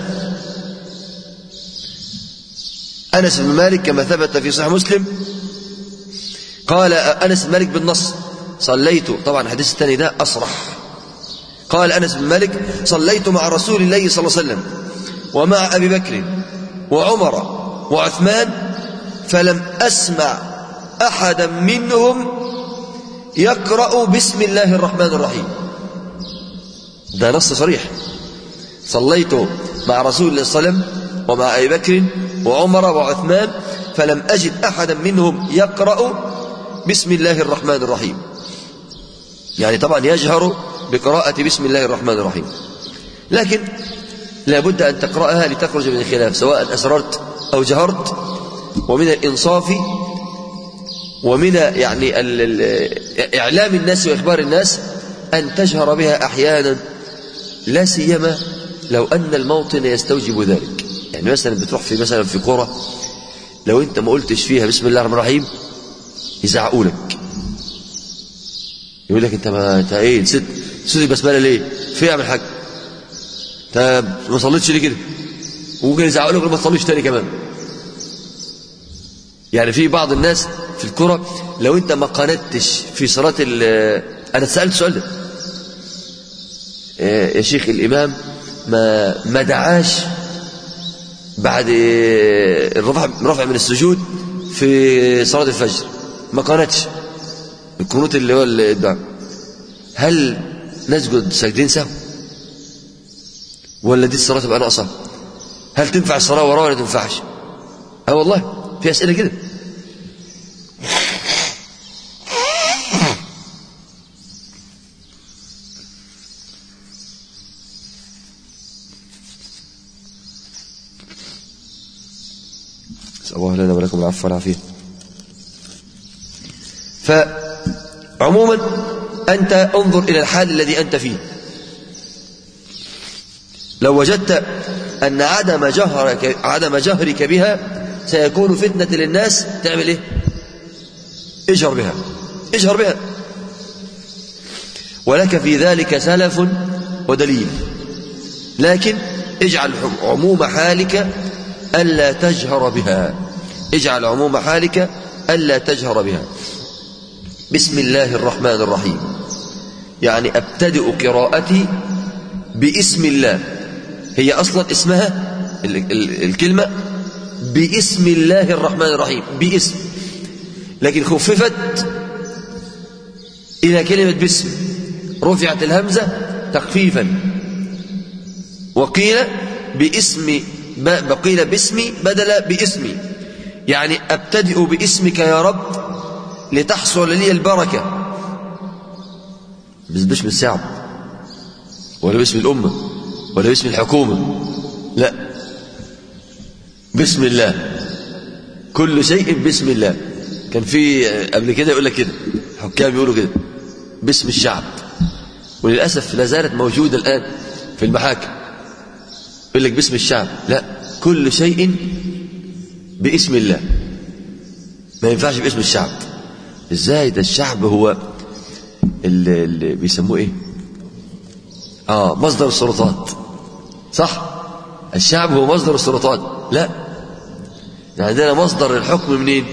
أنس بن مالك كما ثبت في صحيح مسلم قال أنس بن مالك بالنص صليت، طبعا الحديث الثاني ده أصرح، قال أنس بن مالك صليت مع رسول الله صلى الله عليه وسلم ومع أبي بكر وعمر وعثمان فلم أسمع أحدا منهم يقرأ بسم الله الرحمن الرحيم. ده نص صريح، صليت مع رسول الله صلى الله عليه وسلم ومع أبي بكر وعمر وعثمان فلم أجد أحدا منهم يقرأ بسم الله الرحمن الرحيم. يعني طبعا يجهر بقراءة بسم الله الرحمن الرحيم، لكن لا بد أن تقرأها لتخرج من الخلاف سواء أسررت أو جهرت. ومن الإنصاف ومن يعني إعلام الناس وإخبار الناس أن تجهر بها أحيانا، لا سيما لو أن الموطن يستوجب ذلك. يعني مثلا بتروح في مثلا في قرى لو أنت ما قلتش فيها بسم الله الرحمن الرحيم يزعقوا لك، يقول لك أنت ما أنت إيه نسيت نسيت البسملة ليه؟ في اعمل حاجة، أنت ما صليتش ليه كده؟ وممكن يزعقوا لك ما تصليش تاني كمان. يعني في بعض الناس في القرى لو أنت ما قنتش في صلاة ال أنا سألت سؤال ده يا شيخ الإمام ما ما دعاش بعد الرفع رفع من السجود في صلاة الفجر، ما قنتش القنوت اللي هو الدعاء، هل نسجد سجدين سهو ولا دي الصلاة تبقى ناقصة؟ هل تنفع الصلاة وراه ولا تنفعش؟ اه والله في أسئلة كده. نسأل الله لنا ولكم العفو والعافية. فعموما أنت انظر إلى الحال الذي أنت فيه. لو وجدت أن عدم جهرك عدم جهرك بها سيكون فتنة للناس، تعمل إيه؟ اجهر بها اجهر بها ولك في ذلك سلف ودليل، لكن اجعل عموم حالك ألا تجهر بها اجعل عموم حالك ألا تجهر بها. بسم الله الرحمن الرحيم يعني أبتدئ قراءتي باسم الله، هي أصلا اسمها ال ال الكلمة باسم الله الرحمن الرحيم، باسم، لكن خففت إلى كلمة باسم، رفعت الهمزة تخفيفا، وقيل باسم بقيل باسمي بدل باسمي، يعني أبتدئ باسمك يا رب لتحصل لي البركة، بس باسم الشعب ولا باسم الأمة ولا باسم الحكومة، لا، بسم الله، كل شيء بسم الله. كان في قبل كده يقول لك كده الحكام يقولوا كده باسم الشعب، وللأسف لا زالت موجودة الآن في المحاكم، يقول لك باسم الشعب. لا، كل شيء باسم الله، ما ينفعش باسم الشعب. ازاي؟ ده الشعب هو اللي, اللي بيسموه ايه اه مصدر السلطات، صح؟ الشعب هو مصدر السلطات. لا، عندنا مصدر الحكم منين؟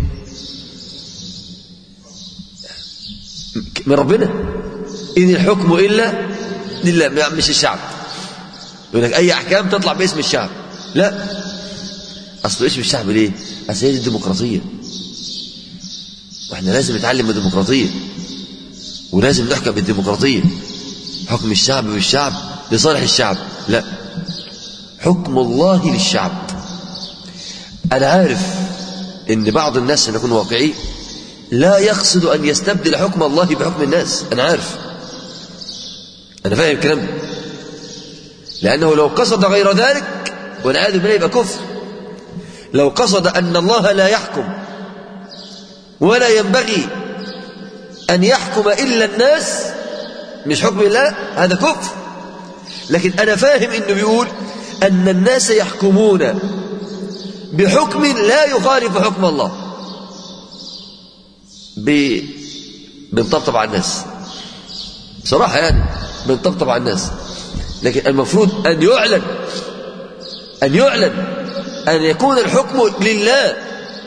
من ربنا. إن الحكم إلا لله، مش الشعب. يقول لك أي أحكام تطلع باسم الشعب. لا، أصل اسم الشعب ليه؟ أصل هي الديمقراطية، وإحنا لازم نتعلم الديمقراطية، ولازم نحكم بالديمقراطية. حكم الشعب بالشعب لصالح الشعب. لا، حكم الله للشعب. أنا عارف إن بعض الناس نكون واقعي لا يقصد أن يستبدل حكم الله بحكم الناس. أنا عارف، أنا فاهم الكلام ده، لأنه لو قصد غير ذلك والعياذ بالله يبقى كفر. لو قصد أن الله لا يحكم ولا ينبغي أن يحكم إلا الناس، مش حكم الله، هذا كفر. لكن أنا فاهم إنه بيقول أن الناس يحكمون بحكم لا يخالف حكم الله، بنطبطب على الناس بصراحة، يعني بنطبطب على الناس. لكن المفروض أن يعلن أن يعلن أن يكون الحكم لله.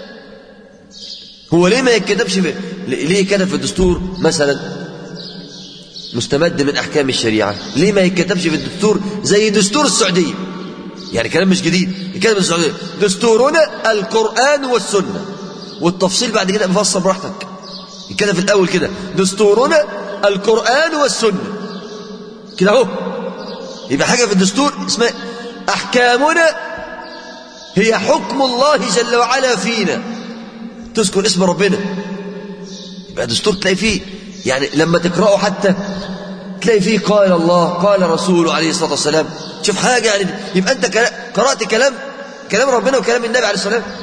هو ليه ما يتكتبش في ليه كتب في الدستور مثلا مستمد من أحكام الشريعة؟ ليه ما يتكتبش في الدستور زي دستور السعودية؟ يعني كلام مش جديد، يتكتب في السعودية دستورنا القرآن والسنة، والتفصيل بعد كده بفصل براحتك. يتكتب في الأول كده دستورنا القرآن والسنة كده اهو، يبقى حاجة في الدستور اسمها أحكامنا هي حكم الله جل وعلا فينا، تذكر اسم ربنا. يبقى دستور تلاقي فيه، يعني لما تقرأه حتى تلاقي فيه قال الله قال رسوله عليه الصلاة والسلام. شوف حاجة، يعني يبقى أنت قرأت كلام كلام ربنا وكلام النبي عليه الصلاة والسلام.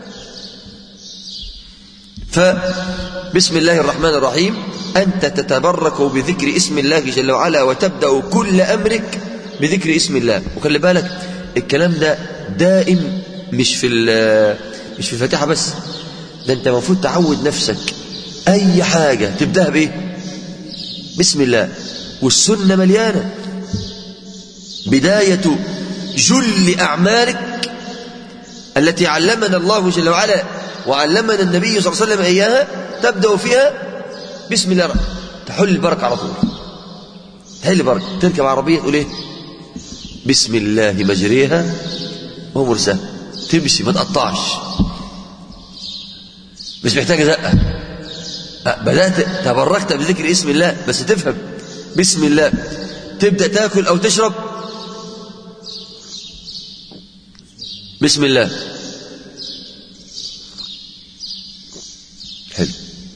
فبسم الله الرحمن الرحيم، أنت تتبرك بذكر اسم الله جل وعلا وتبدأ كل أمرك بذكر اسم الله. وخلي بالك الكلام ده دائم، مش في مش في الفاتحة بس، ده أنت المفروض تعود نفسك أي حاجة تبدأها بإيه؟ بسم الله. والسنة مليانة، بداية جل أعمالك التي علمنا الله جل وعلا وعلمنا النبي صلى الله عليه وسلم إياها تبدأ فيها بسم الله. تحل البركة على طول، تحل البركة. تركب عربية تقول إيه؟ بسم الله مجريها ومرساها، تمشي ما تقطعش، مش محتاجة زقة. بدأت تبركت بذكر اسم الله، بس تفهم بسم الله. تبدأ تأكل أو تشرب بسم الله. حلو.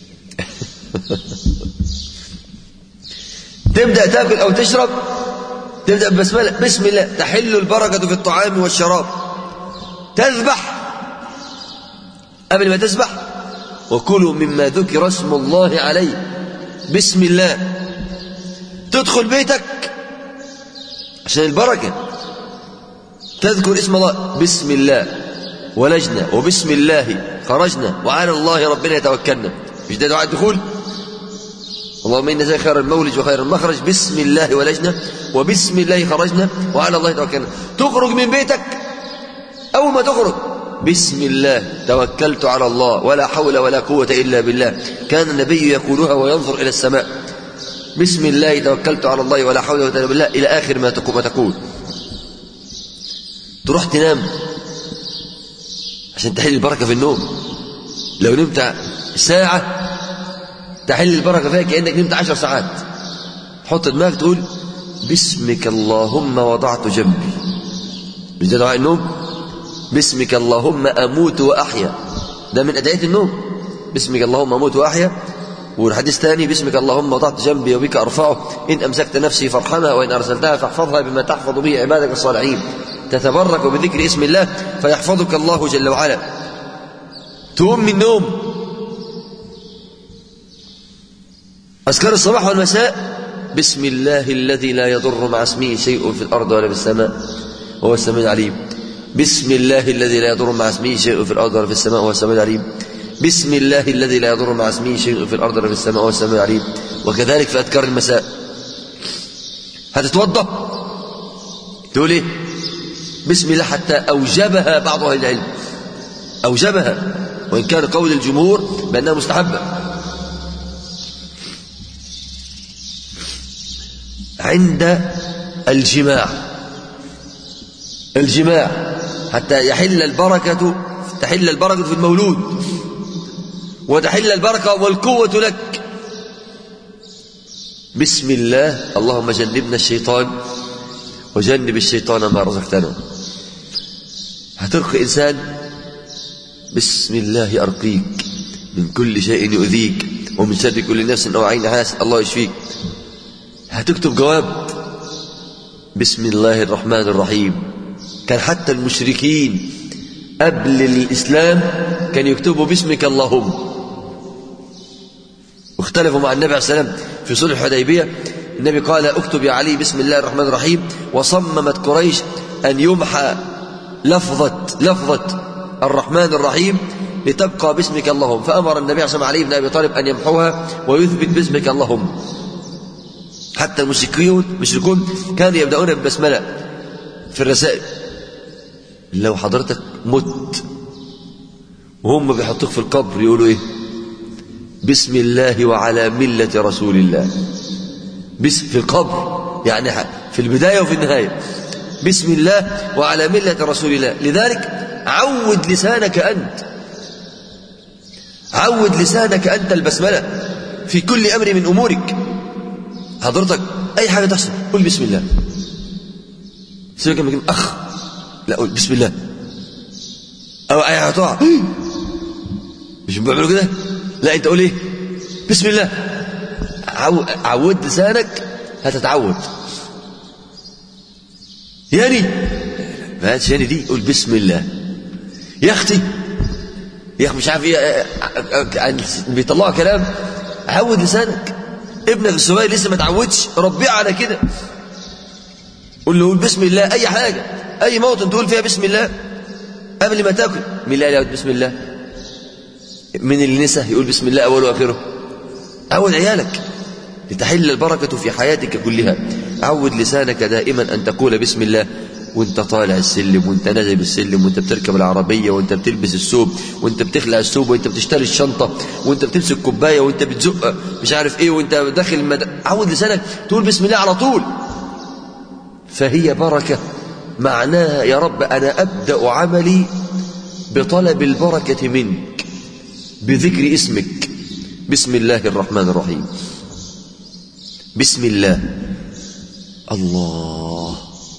تبدأ تأكل أو تشرب تبدأ ببسملة بسم الله، تحل البركة في الطعام والشراب. تذبح قبل ما تذبح وكلوا مما ذكر اسم الله عليه بسم الله. تدخل بيتك عشان البركة تذكر اسم الله بسم الله، ولجنا وبسم الله خرجنا وعلى الله ربنا يتوكلنا. مش ده دعاء الدخول؟ اللهم إنا زي خير المولج وخير المخرج، بسم الله ولجنا وبسم الله خرجنا وعلى الله توكلنا. تخرج من بيتك أول ما تخرج بسم الله توكلت على الله ولا حول ولا قوة إلا بالله، كان النبي يقولها وينظر إلى السماء. بسم الله توكلت على الله ولا حول ولا قوة إلا بالله إلى آخر ما تقول. تروح تنام عشان تحل البركة في النوم. لو نمت ساعة تحل البركة فيها كأنك نمت عشر ساعات. تحط دماغك تقول باسمك اللهم وضعت جنبي، مش ده دعاء النوم؟ باسمك اللهم أموت وأحيا، ده من أدعية النوم. باسمك اللهم أموت وأحيا. والحديث الثاني باسمك اللهم وضعت جنبي وبك أرفعه، إن أمسكت نفسي فارحمها وإن أرسلتها فاحفظها بما تحفظ به عبادك الصالحين. تتبرك بذكر اسم الله فيحفظك الله جل وعلا. تقوم من النوم أذكار الصباح والمساء: بسم الله الذي لا يضر مع اسمه شيء في الأرض ولا في السماء وهو السميع العليم. بسم الله الذي لا يضر مع اسمه شيء في الأرض ولا في السماء وهو السميع العليم. بسم الله الذي لا يضر مع اسمه شيء في الأرض ولا في السماء وهو السميع العليم. وكذلك في أذكار المساء. هتتوضأ تقول ايه؟ بسم الله، حتى أوجبها بعض أهل العلم، أوجبها، وإن كان قول الجمهور بأنها مستحبة. عند الجماع، الجماع حتى يحل البركة، تحل البركة في المولود، وتحل البركة والقوة لك. بسم الله، اللهم جنبنا الشيطان وجنب الشيطان ما رزقتنا. هترقي إنسان: بسم الله أرقيك من كل شيء يؤذيك ومن شر كل نفس أو عين حاسد الله يشفيك. هتكتب جواب: بسم الله الرحمن الرحيم. كان حتى المشركين قبل الإسلام كان يكتبوا باسمك اللهم، واختلفوا مع النبي عليه السلام في صلح الحديبية. النبي قال: اكتب يا علي بسم الله الرحمن الرحيم. وصممت قريش أن يمحى لفظة لفظة الرحمن الرحيم لتبقى باسمك اللهم، فأمر النبي صلى الله عليه وسلم علي بن أبي طالب أن يمحوها ويثبت باسمك اللهم. حتى المشركون المشركون كانوا يبدأون بالبسملة في الرسائل. لو حضرتك مت وهم بيحطوك في القبر يقولوا ايه؟ بسم الله وعلى ملة رسول الله. بس في القبر يعني في البداية وفي النهاية، بسم الله وعلى ملة رسول الله. لذلك عود لسانك أنت، عود لسانك أنت البسملة في كل أمر من أمورك. حضرتك أي حاجة تحصل قل بسم الله. سيبك من أخ، لا قل بسم الله. أو أي حاجة تقع مش بيعملوا كده، لا أنت قول إيه؟ بسم الله. عود لسانك هتتعود. يعني ما هاتش يعني دي، قول بسم الله. يا أختي يا أخي مش عارف إيه بيطلعوا كلام. عود لسانك. ابنك الصغير لسه ما تعودش، ربيه على كده. قول له قول بسم الله. أي حاجة، أي موطن تقول فيها بسم الله قبل ما تاكل. مين اللي قال بسم الله؟ من اللي نسى يقول بسم الله أوله وآخره. عود عيالك لتحل البركة في حياتك كلها. عود لسانك دائما أن تقول بسم الله وانت طالع السلم، وانت نازل السلم، وانت بتركب العربية، وانت بتلبس الثوب، وانت بتخلع الثوب، وانت بتشتري الشنطة، وانت بتمسك كوباية، وانت بتزق مش عارف ايه، وانت داخل المد... عود لسانك تقول بسم الله على طول. فهي بركة معناها يا رب أنا أبدأ عملي بطلب البركة منك بذكر اسمك. بسم الله الرحمن الرحيم. بسم الله. الله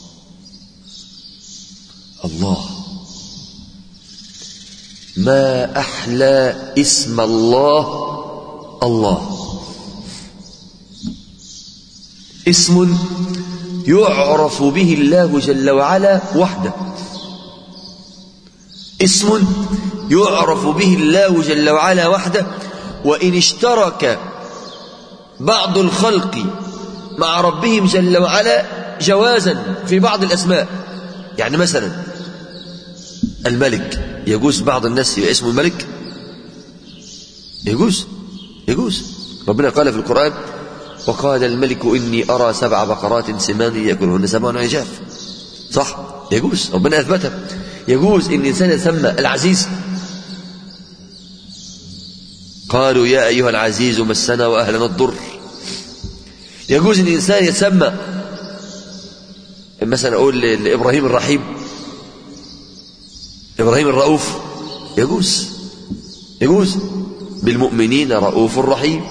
الله، ما أحلى اسم الله. الله اسم يعرف به الله جل وعلا وحده، اسم يعرف به الله جل وعلا وحده. وإن اشترك بعض الخلق مع ربهم جل وعلا جوازا في بعض الأسماء. يعني مثلا الملك، يجوز بعض الناس يبقى اسمه الملك؟ يجوز يجوز ربنا قال في القرآن: وقال الملك إني أرى سبع بقرات سمان يأكلهن سبع عجاف. صح، يجوز، ربنا أثبتها. يجوز إن الإنسان يسمى العزيز. قالوا يا أيها العزيز مسنا وأهلنا الضر. يجوز إن الإنسان يسمى مثلا أقول لإبراهيم الرحيم، إبراهيم الرؤوف. يجوز يجوز بالمؤمنين رؤوف رحيم.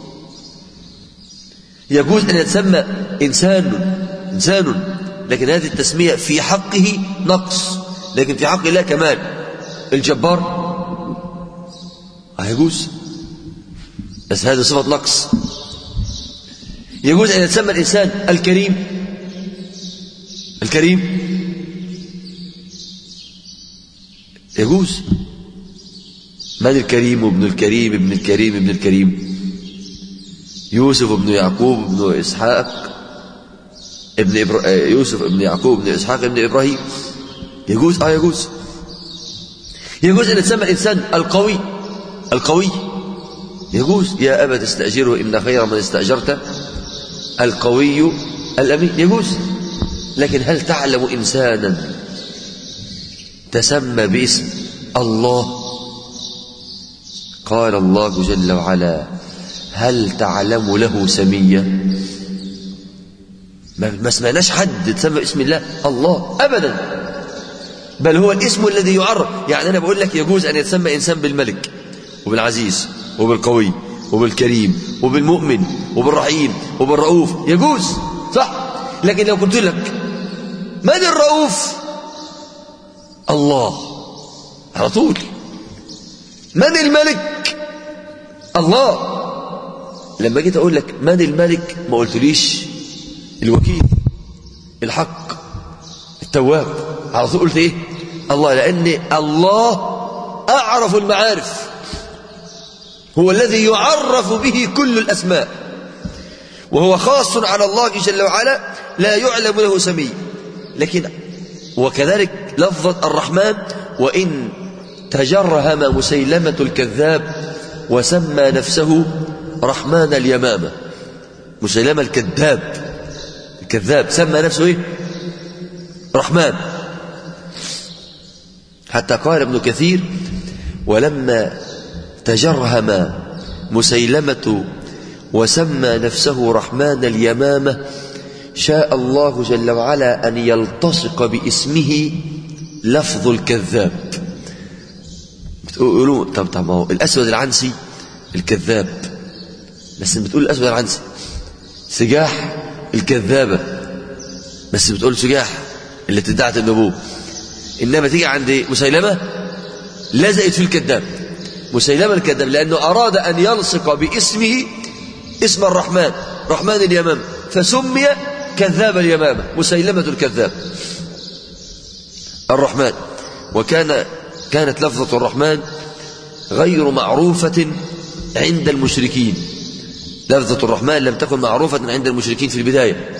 يجوز أن يتسمى إنسان إنسان لكن هذه التسمية في حقه نقص، لكن في حق الله كمال. الجبار يجوز، بس هذه صفة نقص. يجوز أن يتسمى الإنسان الكريم. الكريم يجوز. من الكريم؟ ابن الكريم ابن الكريم ابن الكريم. يوسف بن يعقوب بن إسحاق ابن إبر... يوسف بن يعقوب بن إسحاق ابن إبراهيم. يجوز آه يجوز يجوز أن يتسمى الإنسان القوي القوي يجوز. يا أبا تستأجره إن خير من استأجرت القوي الأمين، يجوز. لكن هل تعلم إنسانا تسمى باسم الله؟ قال الله جل وعلا: هل تعلم له سميا؟ ما سمعناش حد تسمى باسم الله الله أبدا، بل هو الاسم الذي يعرف. يعني أنا بقول لك يجوز أن يتسمى إنسان بالملك وبالعزيز وبالقوي وبالكريم وبالمؤمن وبالرحيم وبالرؤوف، يجوز صح. لكن لو قلت لك من الرؤوف؟ الله على طول. من الملك؟ الله. لما جيت أقول لك من الملك ما قلتليش الوكيل الحق التواب، على طول قلت ايه؟ الله، لأن الله أعرف المعارف، هو الذي يعرف به كل الأسماء، وهو خاص على الله جل وعلا لا يعلم له سمي. لكن وكذلك لفظة الرحمن: وإن تجرهم مسيلمة الكذاب وسمى نفسه رحمن اليمامة. مسيلمة الكذاب الكذاب سمى نفسه ايه؟ رحمن. حتى قال ابن كثير: ولما تجرهم مسيلمة وسمى نفسه رحمن اليمامة شاء الله جل وعلا أن يلتصق باسمه لفظ الكذاب. بتقولوا طب طب ما هو الأسود العنسي الكذاب، بس بتقول الأسود العنسي. سجاح الكذابة، بس بتقول سجاح اللي تدعت النبوة. إنما تيجي عند مسيلمة لزقت في الكذاب، مسيلمة الكذاب، لأنه أراد أن يلصق باسمه اسم الرحمن رحمن اليمامة، فسمي كذاب اليمامة مسيلمة الكذاب الرحمن. وكان كانت لفظة الرحمن غير معروفة عند المشركين. لفظة الرحمن لم تكن معروفة عند المشركين في البداية،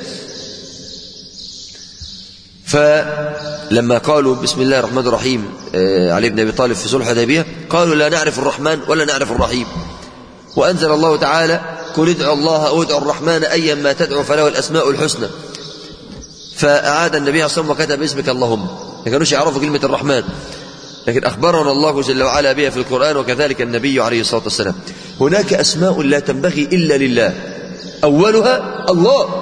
فلما قالوا بسم الله الرحمن الرحيم علي بن أبي طالب في صلح الحديبية قالوا لا نعرف الرحمن ولا نعرف الرحيم، وأنزل الله تعالى: قل ادعوا الله أو ادعوا الرحمن أيا ما تدعوا فله الأسماء الحسنى. فأعاد النبي صلى الله عليه وسلم وكتب اسمك اللهم. ما كانوش يعرفوا كلمة الرحمن، لكن أخبرنا الله جل وعلا بها في القرآن، وكذلك النبي عليه الصلاة والسلام. هناك أسماء لا تنبغي إلا لله، أولها الله،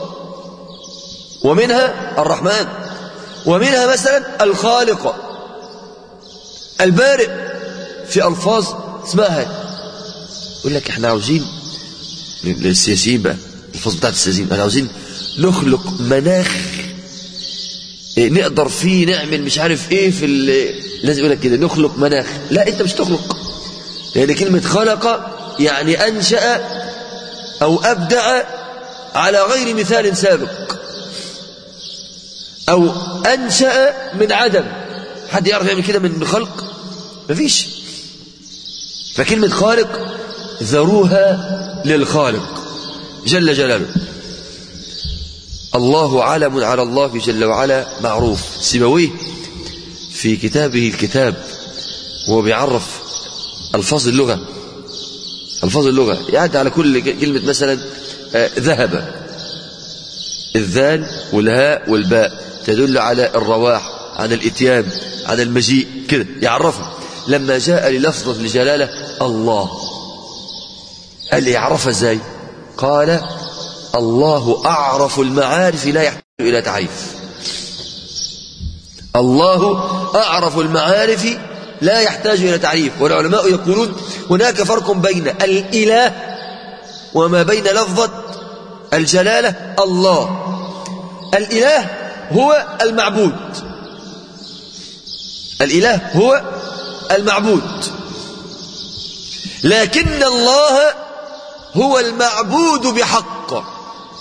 ومنها الرحمن، ومنها مثلا الخالق البارئ، في ألفاظ اسمها. يقول لك احنا عاوزين للسياسيين بقى، الفاظ بتاعت السياسيين، احنا عاوزين نخلق مناخ نقدر فيه نعمل مش عارف ايه في لازم يقول لك كده نخلق مناخ. لا، انت مش تخلق، لان يعني كلمة خلق يعني انشأ او ابدع على غير مثال سابق، او انشأ من عدم. حد يعرف يعمل كده من خلق؟ مفيش. فكلمة خالق ذروها للخالق جل جلاله. الله علم على الله جل وعلا معروف. سيبويه في كتابه الكتاب وهو بيعرف ألفاظ اللغة، ألفاظ اللغة يعني على كل كلمة مثلا ذهب، الذال والهاء والباء تدل على الرواح، على الاتيان، على المجيء، كده يعرفه. لما جاء للفظة الجلالة الله قال يعرفها ازاي؟ قال الله أعرف المعارف لا يحتاج إلى تعريف. الله أعرف المعارف لا يحتاج إلى تعريف. والعلماء يقولون هناك فرق بين الإله وما بين لفظة الجلالة الله. الإله هو المعبود، الإله هو المعبود، لكن الله هو المعبود بحق.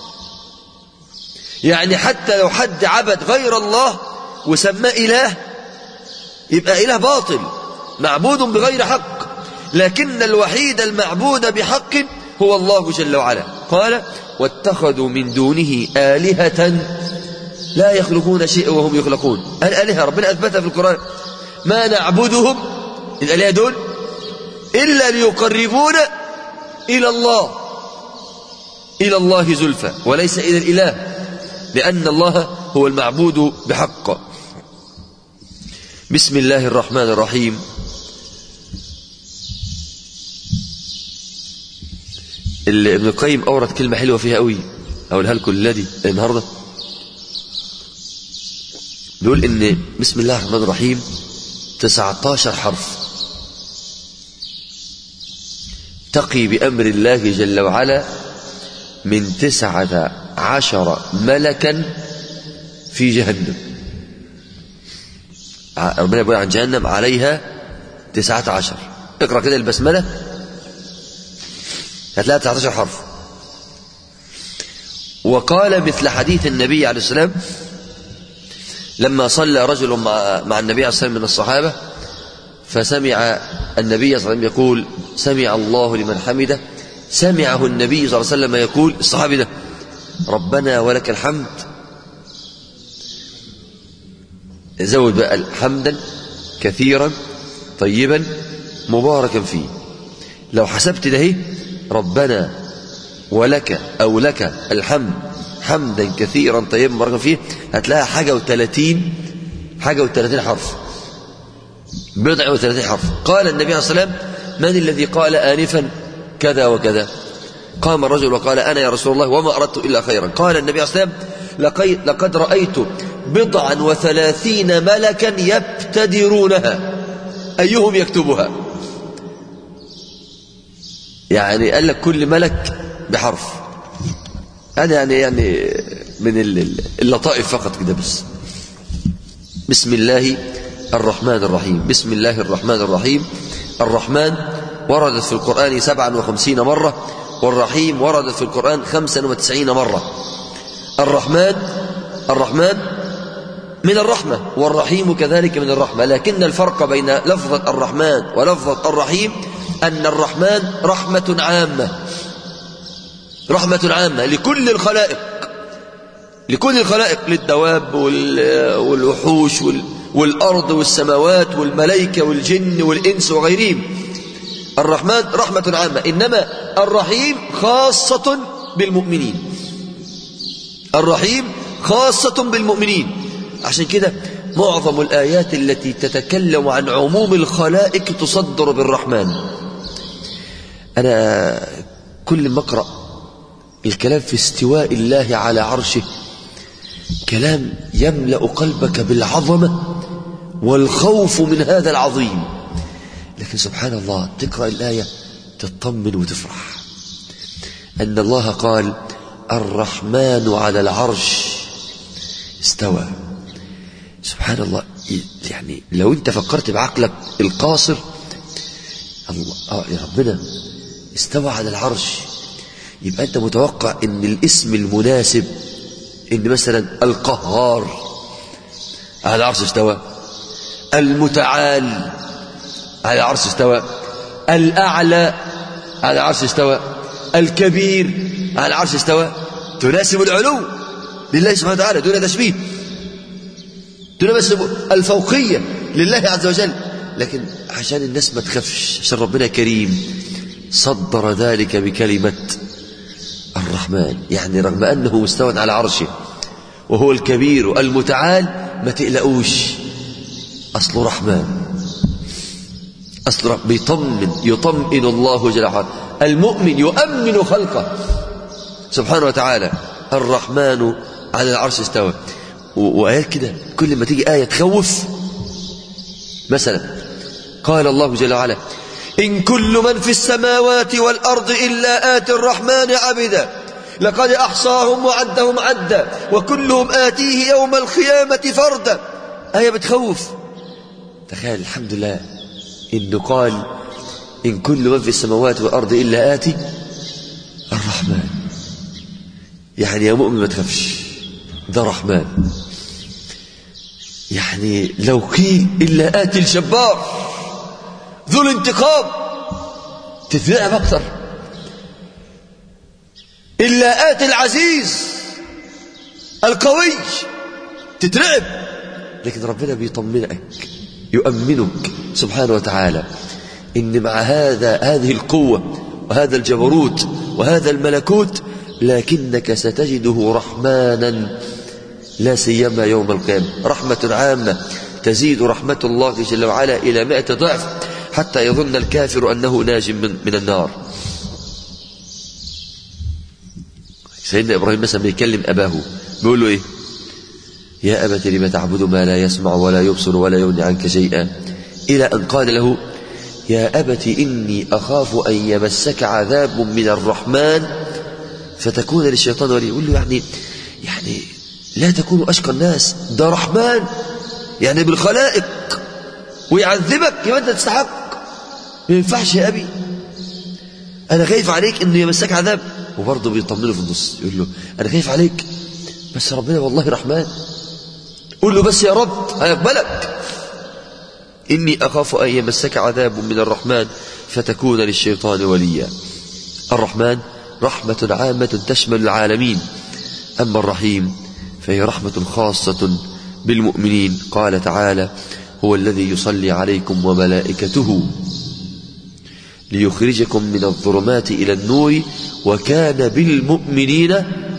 يعني حتى لو حد عبد غير الله وسماه إله يبقى إله باطل معبود بغير حق، لكن الوحيد المعبود بحق هو الله جل وعلا. قال واتخذوا من دونه آلهة لا يخلقون شيئا وهم يخلقون. الآلهة ربنا أثبتها في القرآن، ما نعبدهم الآلهة دول إلا ليقربونا إلى الله إلى الله زلفى وليس إلى الإله، لأن الله هو المعبود بحق. بسم الله الرحمن الرحيم. ابن القيم أورد كلمة حلوة فيها قوي، أقولها لكم الذي النهاردة. بيقول إن بسم الله الرحمن الرحيم تسعة عشر حرف تقي بأمر الله جل وعلا من تسعة عشر ملكا في جهنم. ربنا يقول عن جهنم عليها تسعة عشر. اقرأ كده البسملة هتلاقي تسعة عشر حرف. وقال مثل حديث النبي عليه السلام لما صلى رجل مع النبي عليه السلام من الصحابة فسمع النبي صلى الله عليه وسلم يقول سمع الله لمن حمده، سمعه النبي صلى الله عليه وسلم يقول الصحابي ده ربنا ولك الحمد، زود بقى حمدا كثيرا طيبا مباركا فيه. لو حسبت ده ايه ربنا ولك أو لك الحمد حمدا كثيرا طيبا مباركا فيه، هتلاقي حاجة وثلاثين حاجة وثلاثين حرف، بضع وثلاثين حرف. قال النبي عليه الصلاة والسلام من الذي قال آنفا كذا وكذا؟ قام الرجل وقال أنا يا رسول الله وما أردت إلا خيرا. قال النبي عليه الصلاة والسلام لقد رأيت بضعا وثلاثين ملكا يبتدرونها أيهم يكتبها. يعني قال لك كل ملك بحرف. أنا يعني يعني من اللطائف فقط كده بس. بسم الله الرحمن الرحيم. بسم الله الرحمن الرحيم. الرحمن وردت في القرآن سبعا وخمسين مرة، والرحيم وردت في القرآن خمسا وتسعين مرة. الرحمن الرحمن من الرحمة، والرحيم كذلك من الرحمة، لكن الفرق بين لفظة الرحمن ولفظة الرحيم أن الرحمن رحمة عامة، رحمة عامة لكل الخلائق، لكل الخلائق، للدواب والوحوش والأرض والسماوات والملائكة والجن والإنس وغيرهم. الرحمن رحمة عامة، إنما الرحيم خاصة بالمؤمنين، الرحيم خاصة بالمؤمنين. عشان كده معظم الآيات التي تتكلم عن عموم الخلائق تصدر بالرحمن. أنا كل ما أقرأ الكلام في استواء الله على عرشه كلام يملأ قلبك بالعظمة والخوف من هذا العظيم، لكن سبحان الله تقرأ الآية تطمن وتفرح أن الله قال الرحمن على العرش استوى. سبحان الله. يعني لو انت فكرت بعقلك القاصر الله آه يا ربنا استوى على العرش، يبقى انت متوقع ان الاسم المناسب ان مثلا القهار على العرش استوى، المتعال على العرش استوى، الأعلى على العرش استوى، الكبير على العرش استوى. تناسب العلو لله سبحانه وتعالى دون تشبيه، تناسب الفوقية لله عز وجل. لكن عشان الناس ما تخافش، عشان ربنا كريم صدر ذلك بكلمة الرحمن، يعني رغم أنه مستوى على عرشه وهو الكبير المتعال ما تقلقوش، أصله رحمن، أصله بيطمن، يطمئن الله جل وعلا المؤمن، يؤمن خلقه سبحانه وتعالى. الرحمن على العرش استوى. وآيات كده كل ما تيجي آية تخوف، مثلا قال الله جل وعلا إن كل من في السماوات والأرض إلا آتي الرحمن عبدا لقد أحصاهم وعدهم عدا وكلهم آتيه يوم القيامة فردا. آية بتخوف. تخيل الحمد لله إنه قال إن كل من في السماوات والأرض إلا آتي الرحمن. يعني يا مؤمن ما تخافش، ده رحمن. يعني لو قيل إلا آتي الجبار ذو الانتقام تترعب أكثر. إلا آتي العزيز القوي تترعب، لكن ربنا بيطمنك يؤمنك سبحانه وتعالى إن مع هذا هذه القوة وهذا الجبروت وهذا الملكوت لكنك ستجده رحمانا، لا سيما يوم القيامة رحمة عامة تزيد رحمة الله جل وعلا إلى مائة ضعف حتى يظن الكافر أنه ناج من, من النار. سيدنا إبراهيم مثلا بيكلم أباه بيقول له إيه؟ يا أبت لم تعبد ما لا يسمع ولا يبصر ولا يغني عنك شيئا، إلى أن قال له يا أبت إني أخاف أن يمسك عذاب من الرحمن فتكون للشيطان ولي. يقول له يعني يعني لا تكون أشقى الناس، ده رحمن يعني بالخلائق ويعذبك يبقى أنت تستحق، ما ينفعش يا أبي، أنا خايف عليك إنه يمسك عذاب. وبرضه بيطمنه في النص يقول له أنا خايف عليك بس ربنا والله رحمن، قول له بس يا رب هيقبلك. إني أخاف أن يمسك عذاب من الرحمن فتكون للشيطان وليا. الرحمن رحمة عامة تشمل العالمين، أما الرحيم فهي رحمة خاصة بالمؤمنين. قال تعالى هو الذي يصلي عليكم وملائكته ليخرجكم من الظلمات إلى النور وكان بالمؤمنين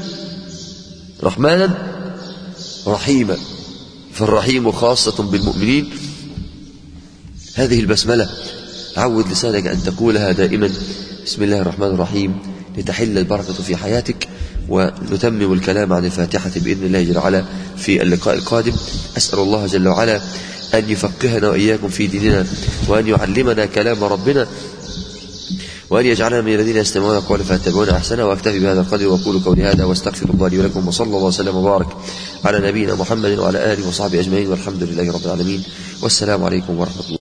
رحمانا رحيما. فالرحيم خاصة بالمؤمنين. هذه البسملة عود لسانك أن تقولها دائما، بسم الله الرحمن الرحيم، لتحل البركة في حياتك. ونتمم الكلام عن الفاتحة بإذن الله جل وعلا في اللقاء القادم. أسأل الله جل وعلا أن يفقهنا وإياكم في ديننا وأن يعلمنا كلام ربنا وأن يجعلنا من الذين يستمعون القول فيتبعون أحسنه. وأكتفي بهذا القدر وأقول قولي هذا واستغفر الله لي ولكم، وصلى الله وسلم وبارك على نبينا محمد وعلى آله وصحبه أجمعين، والحمد لله رب العالمين، والسلام عليكم ورحمة الله.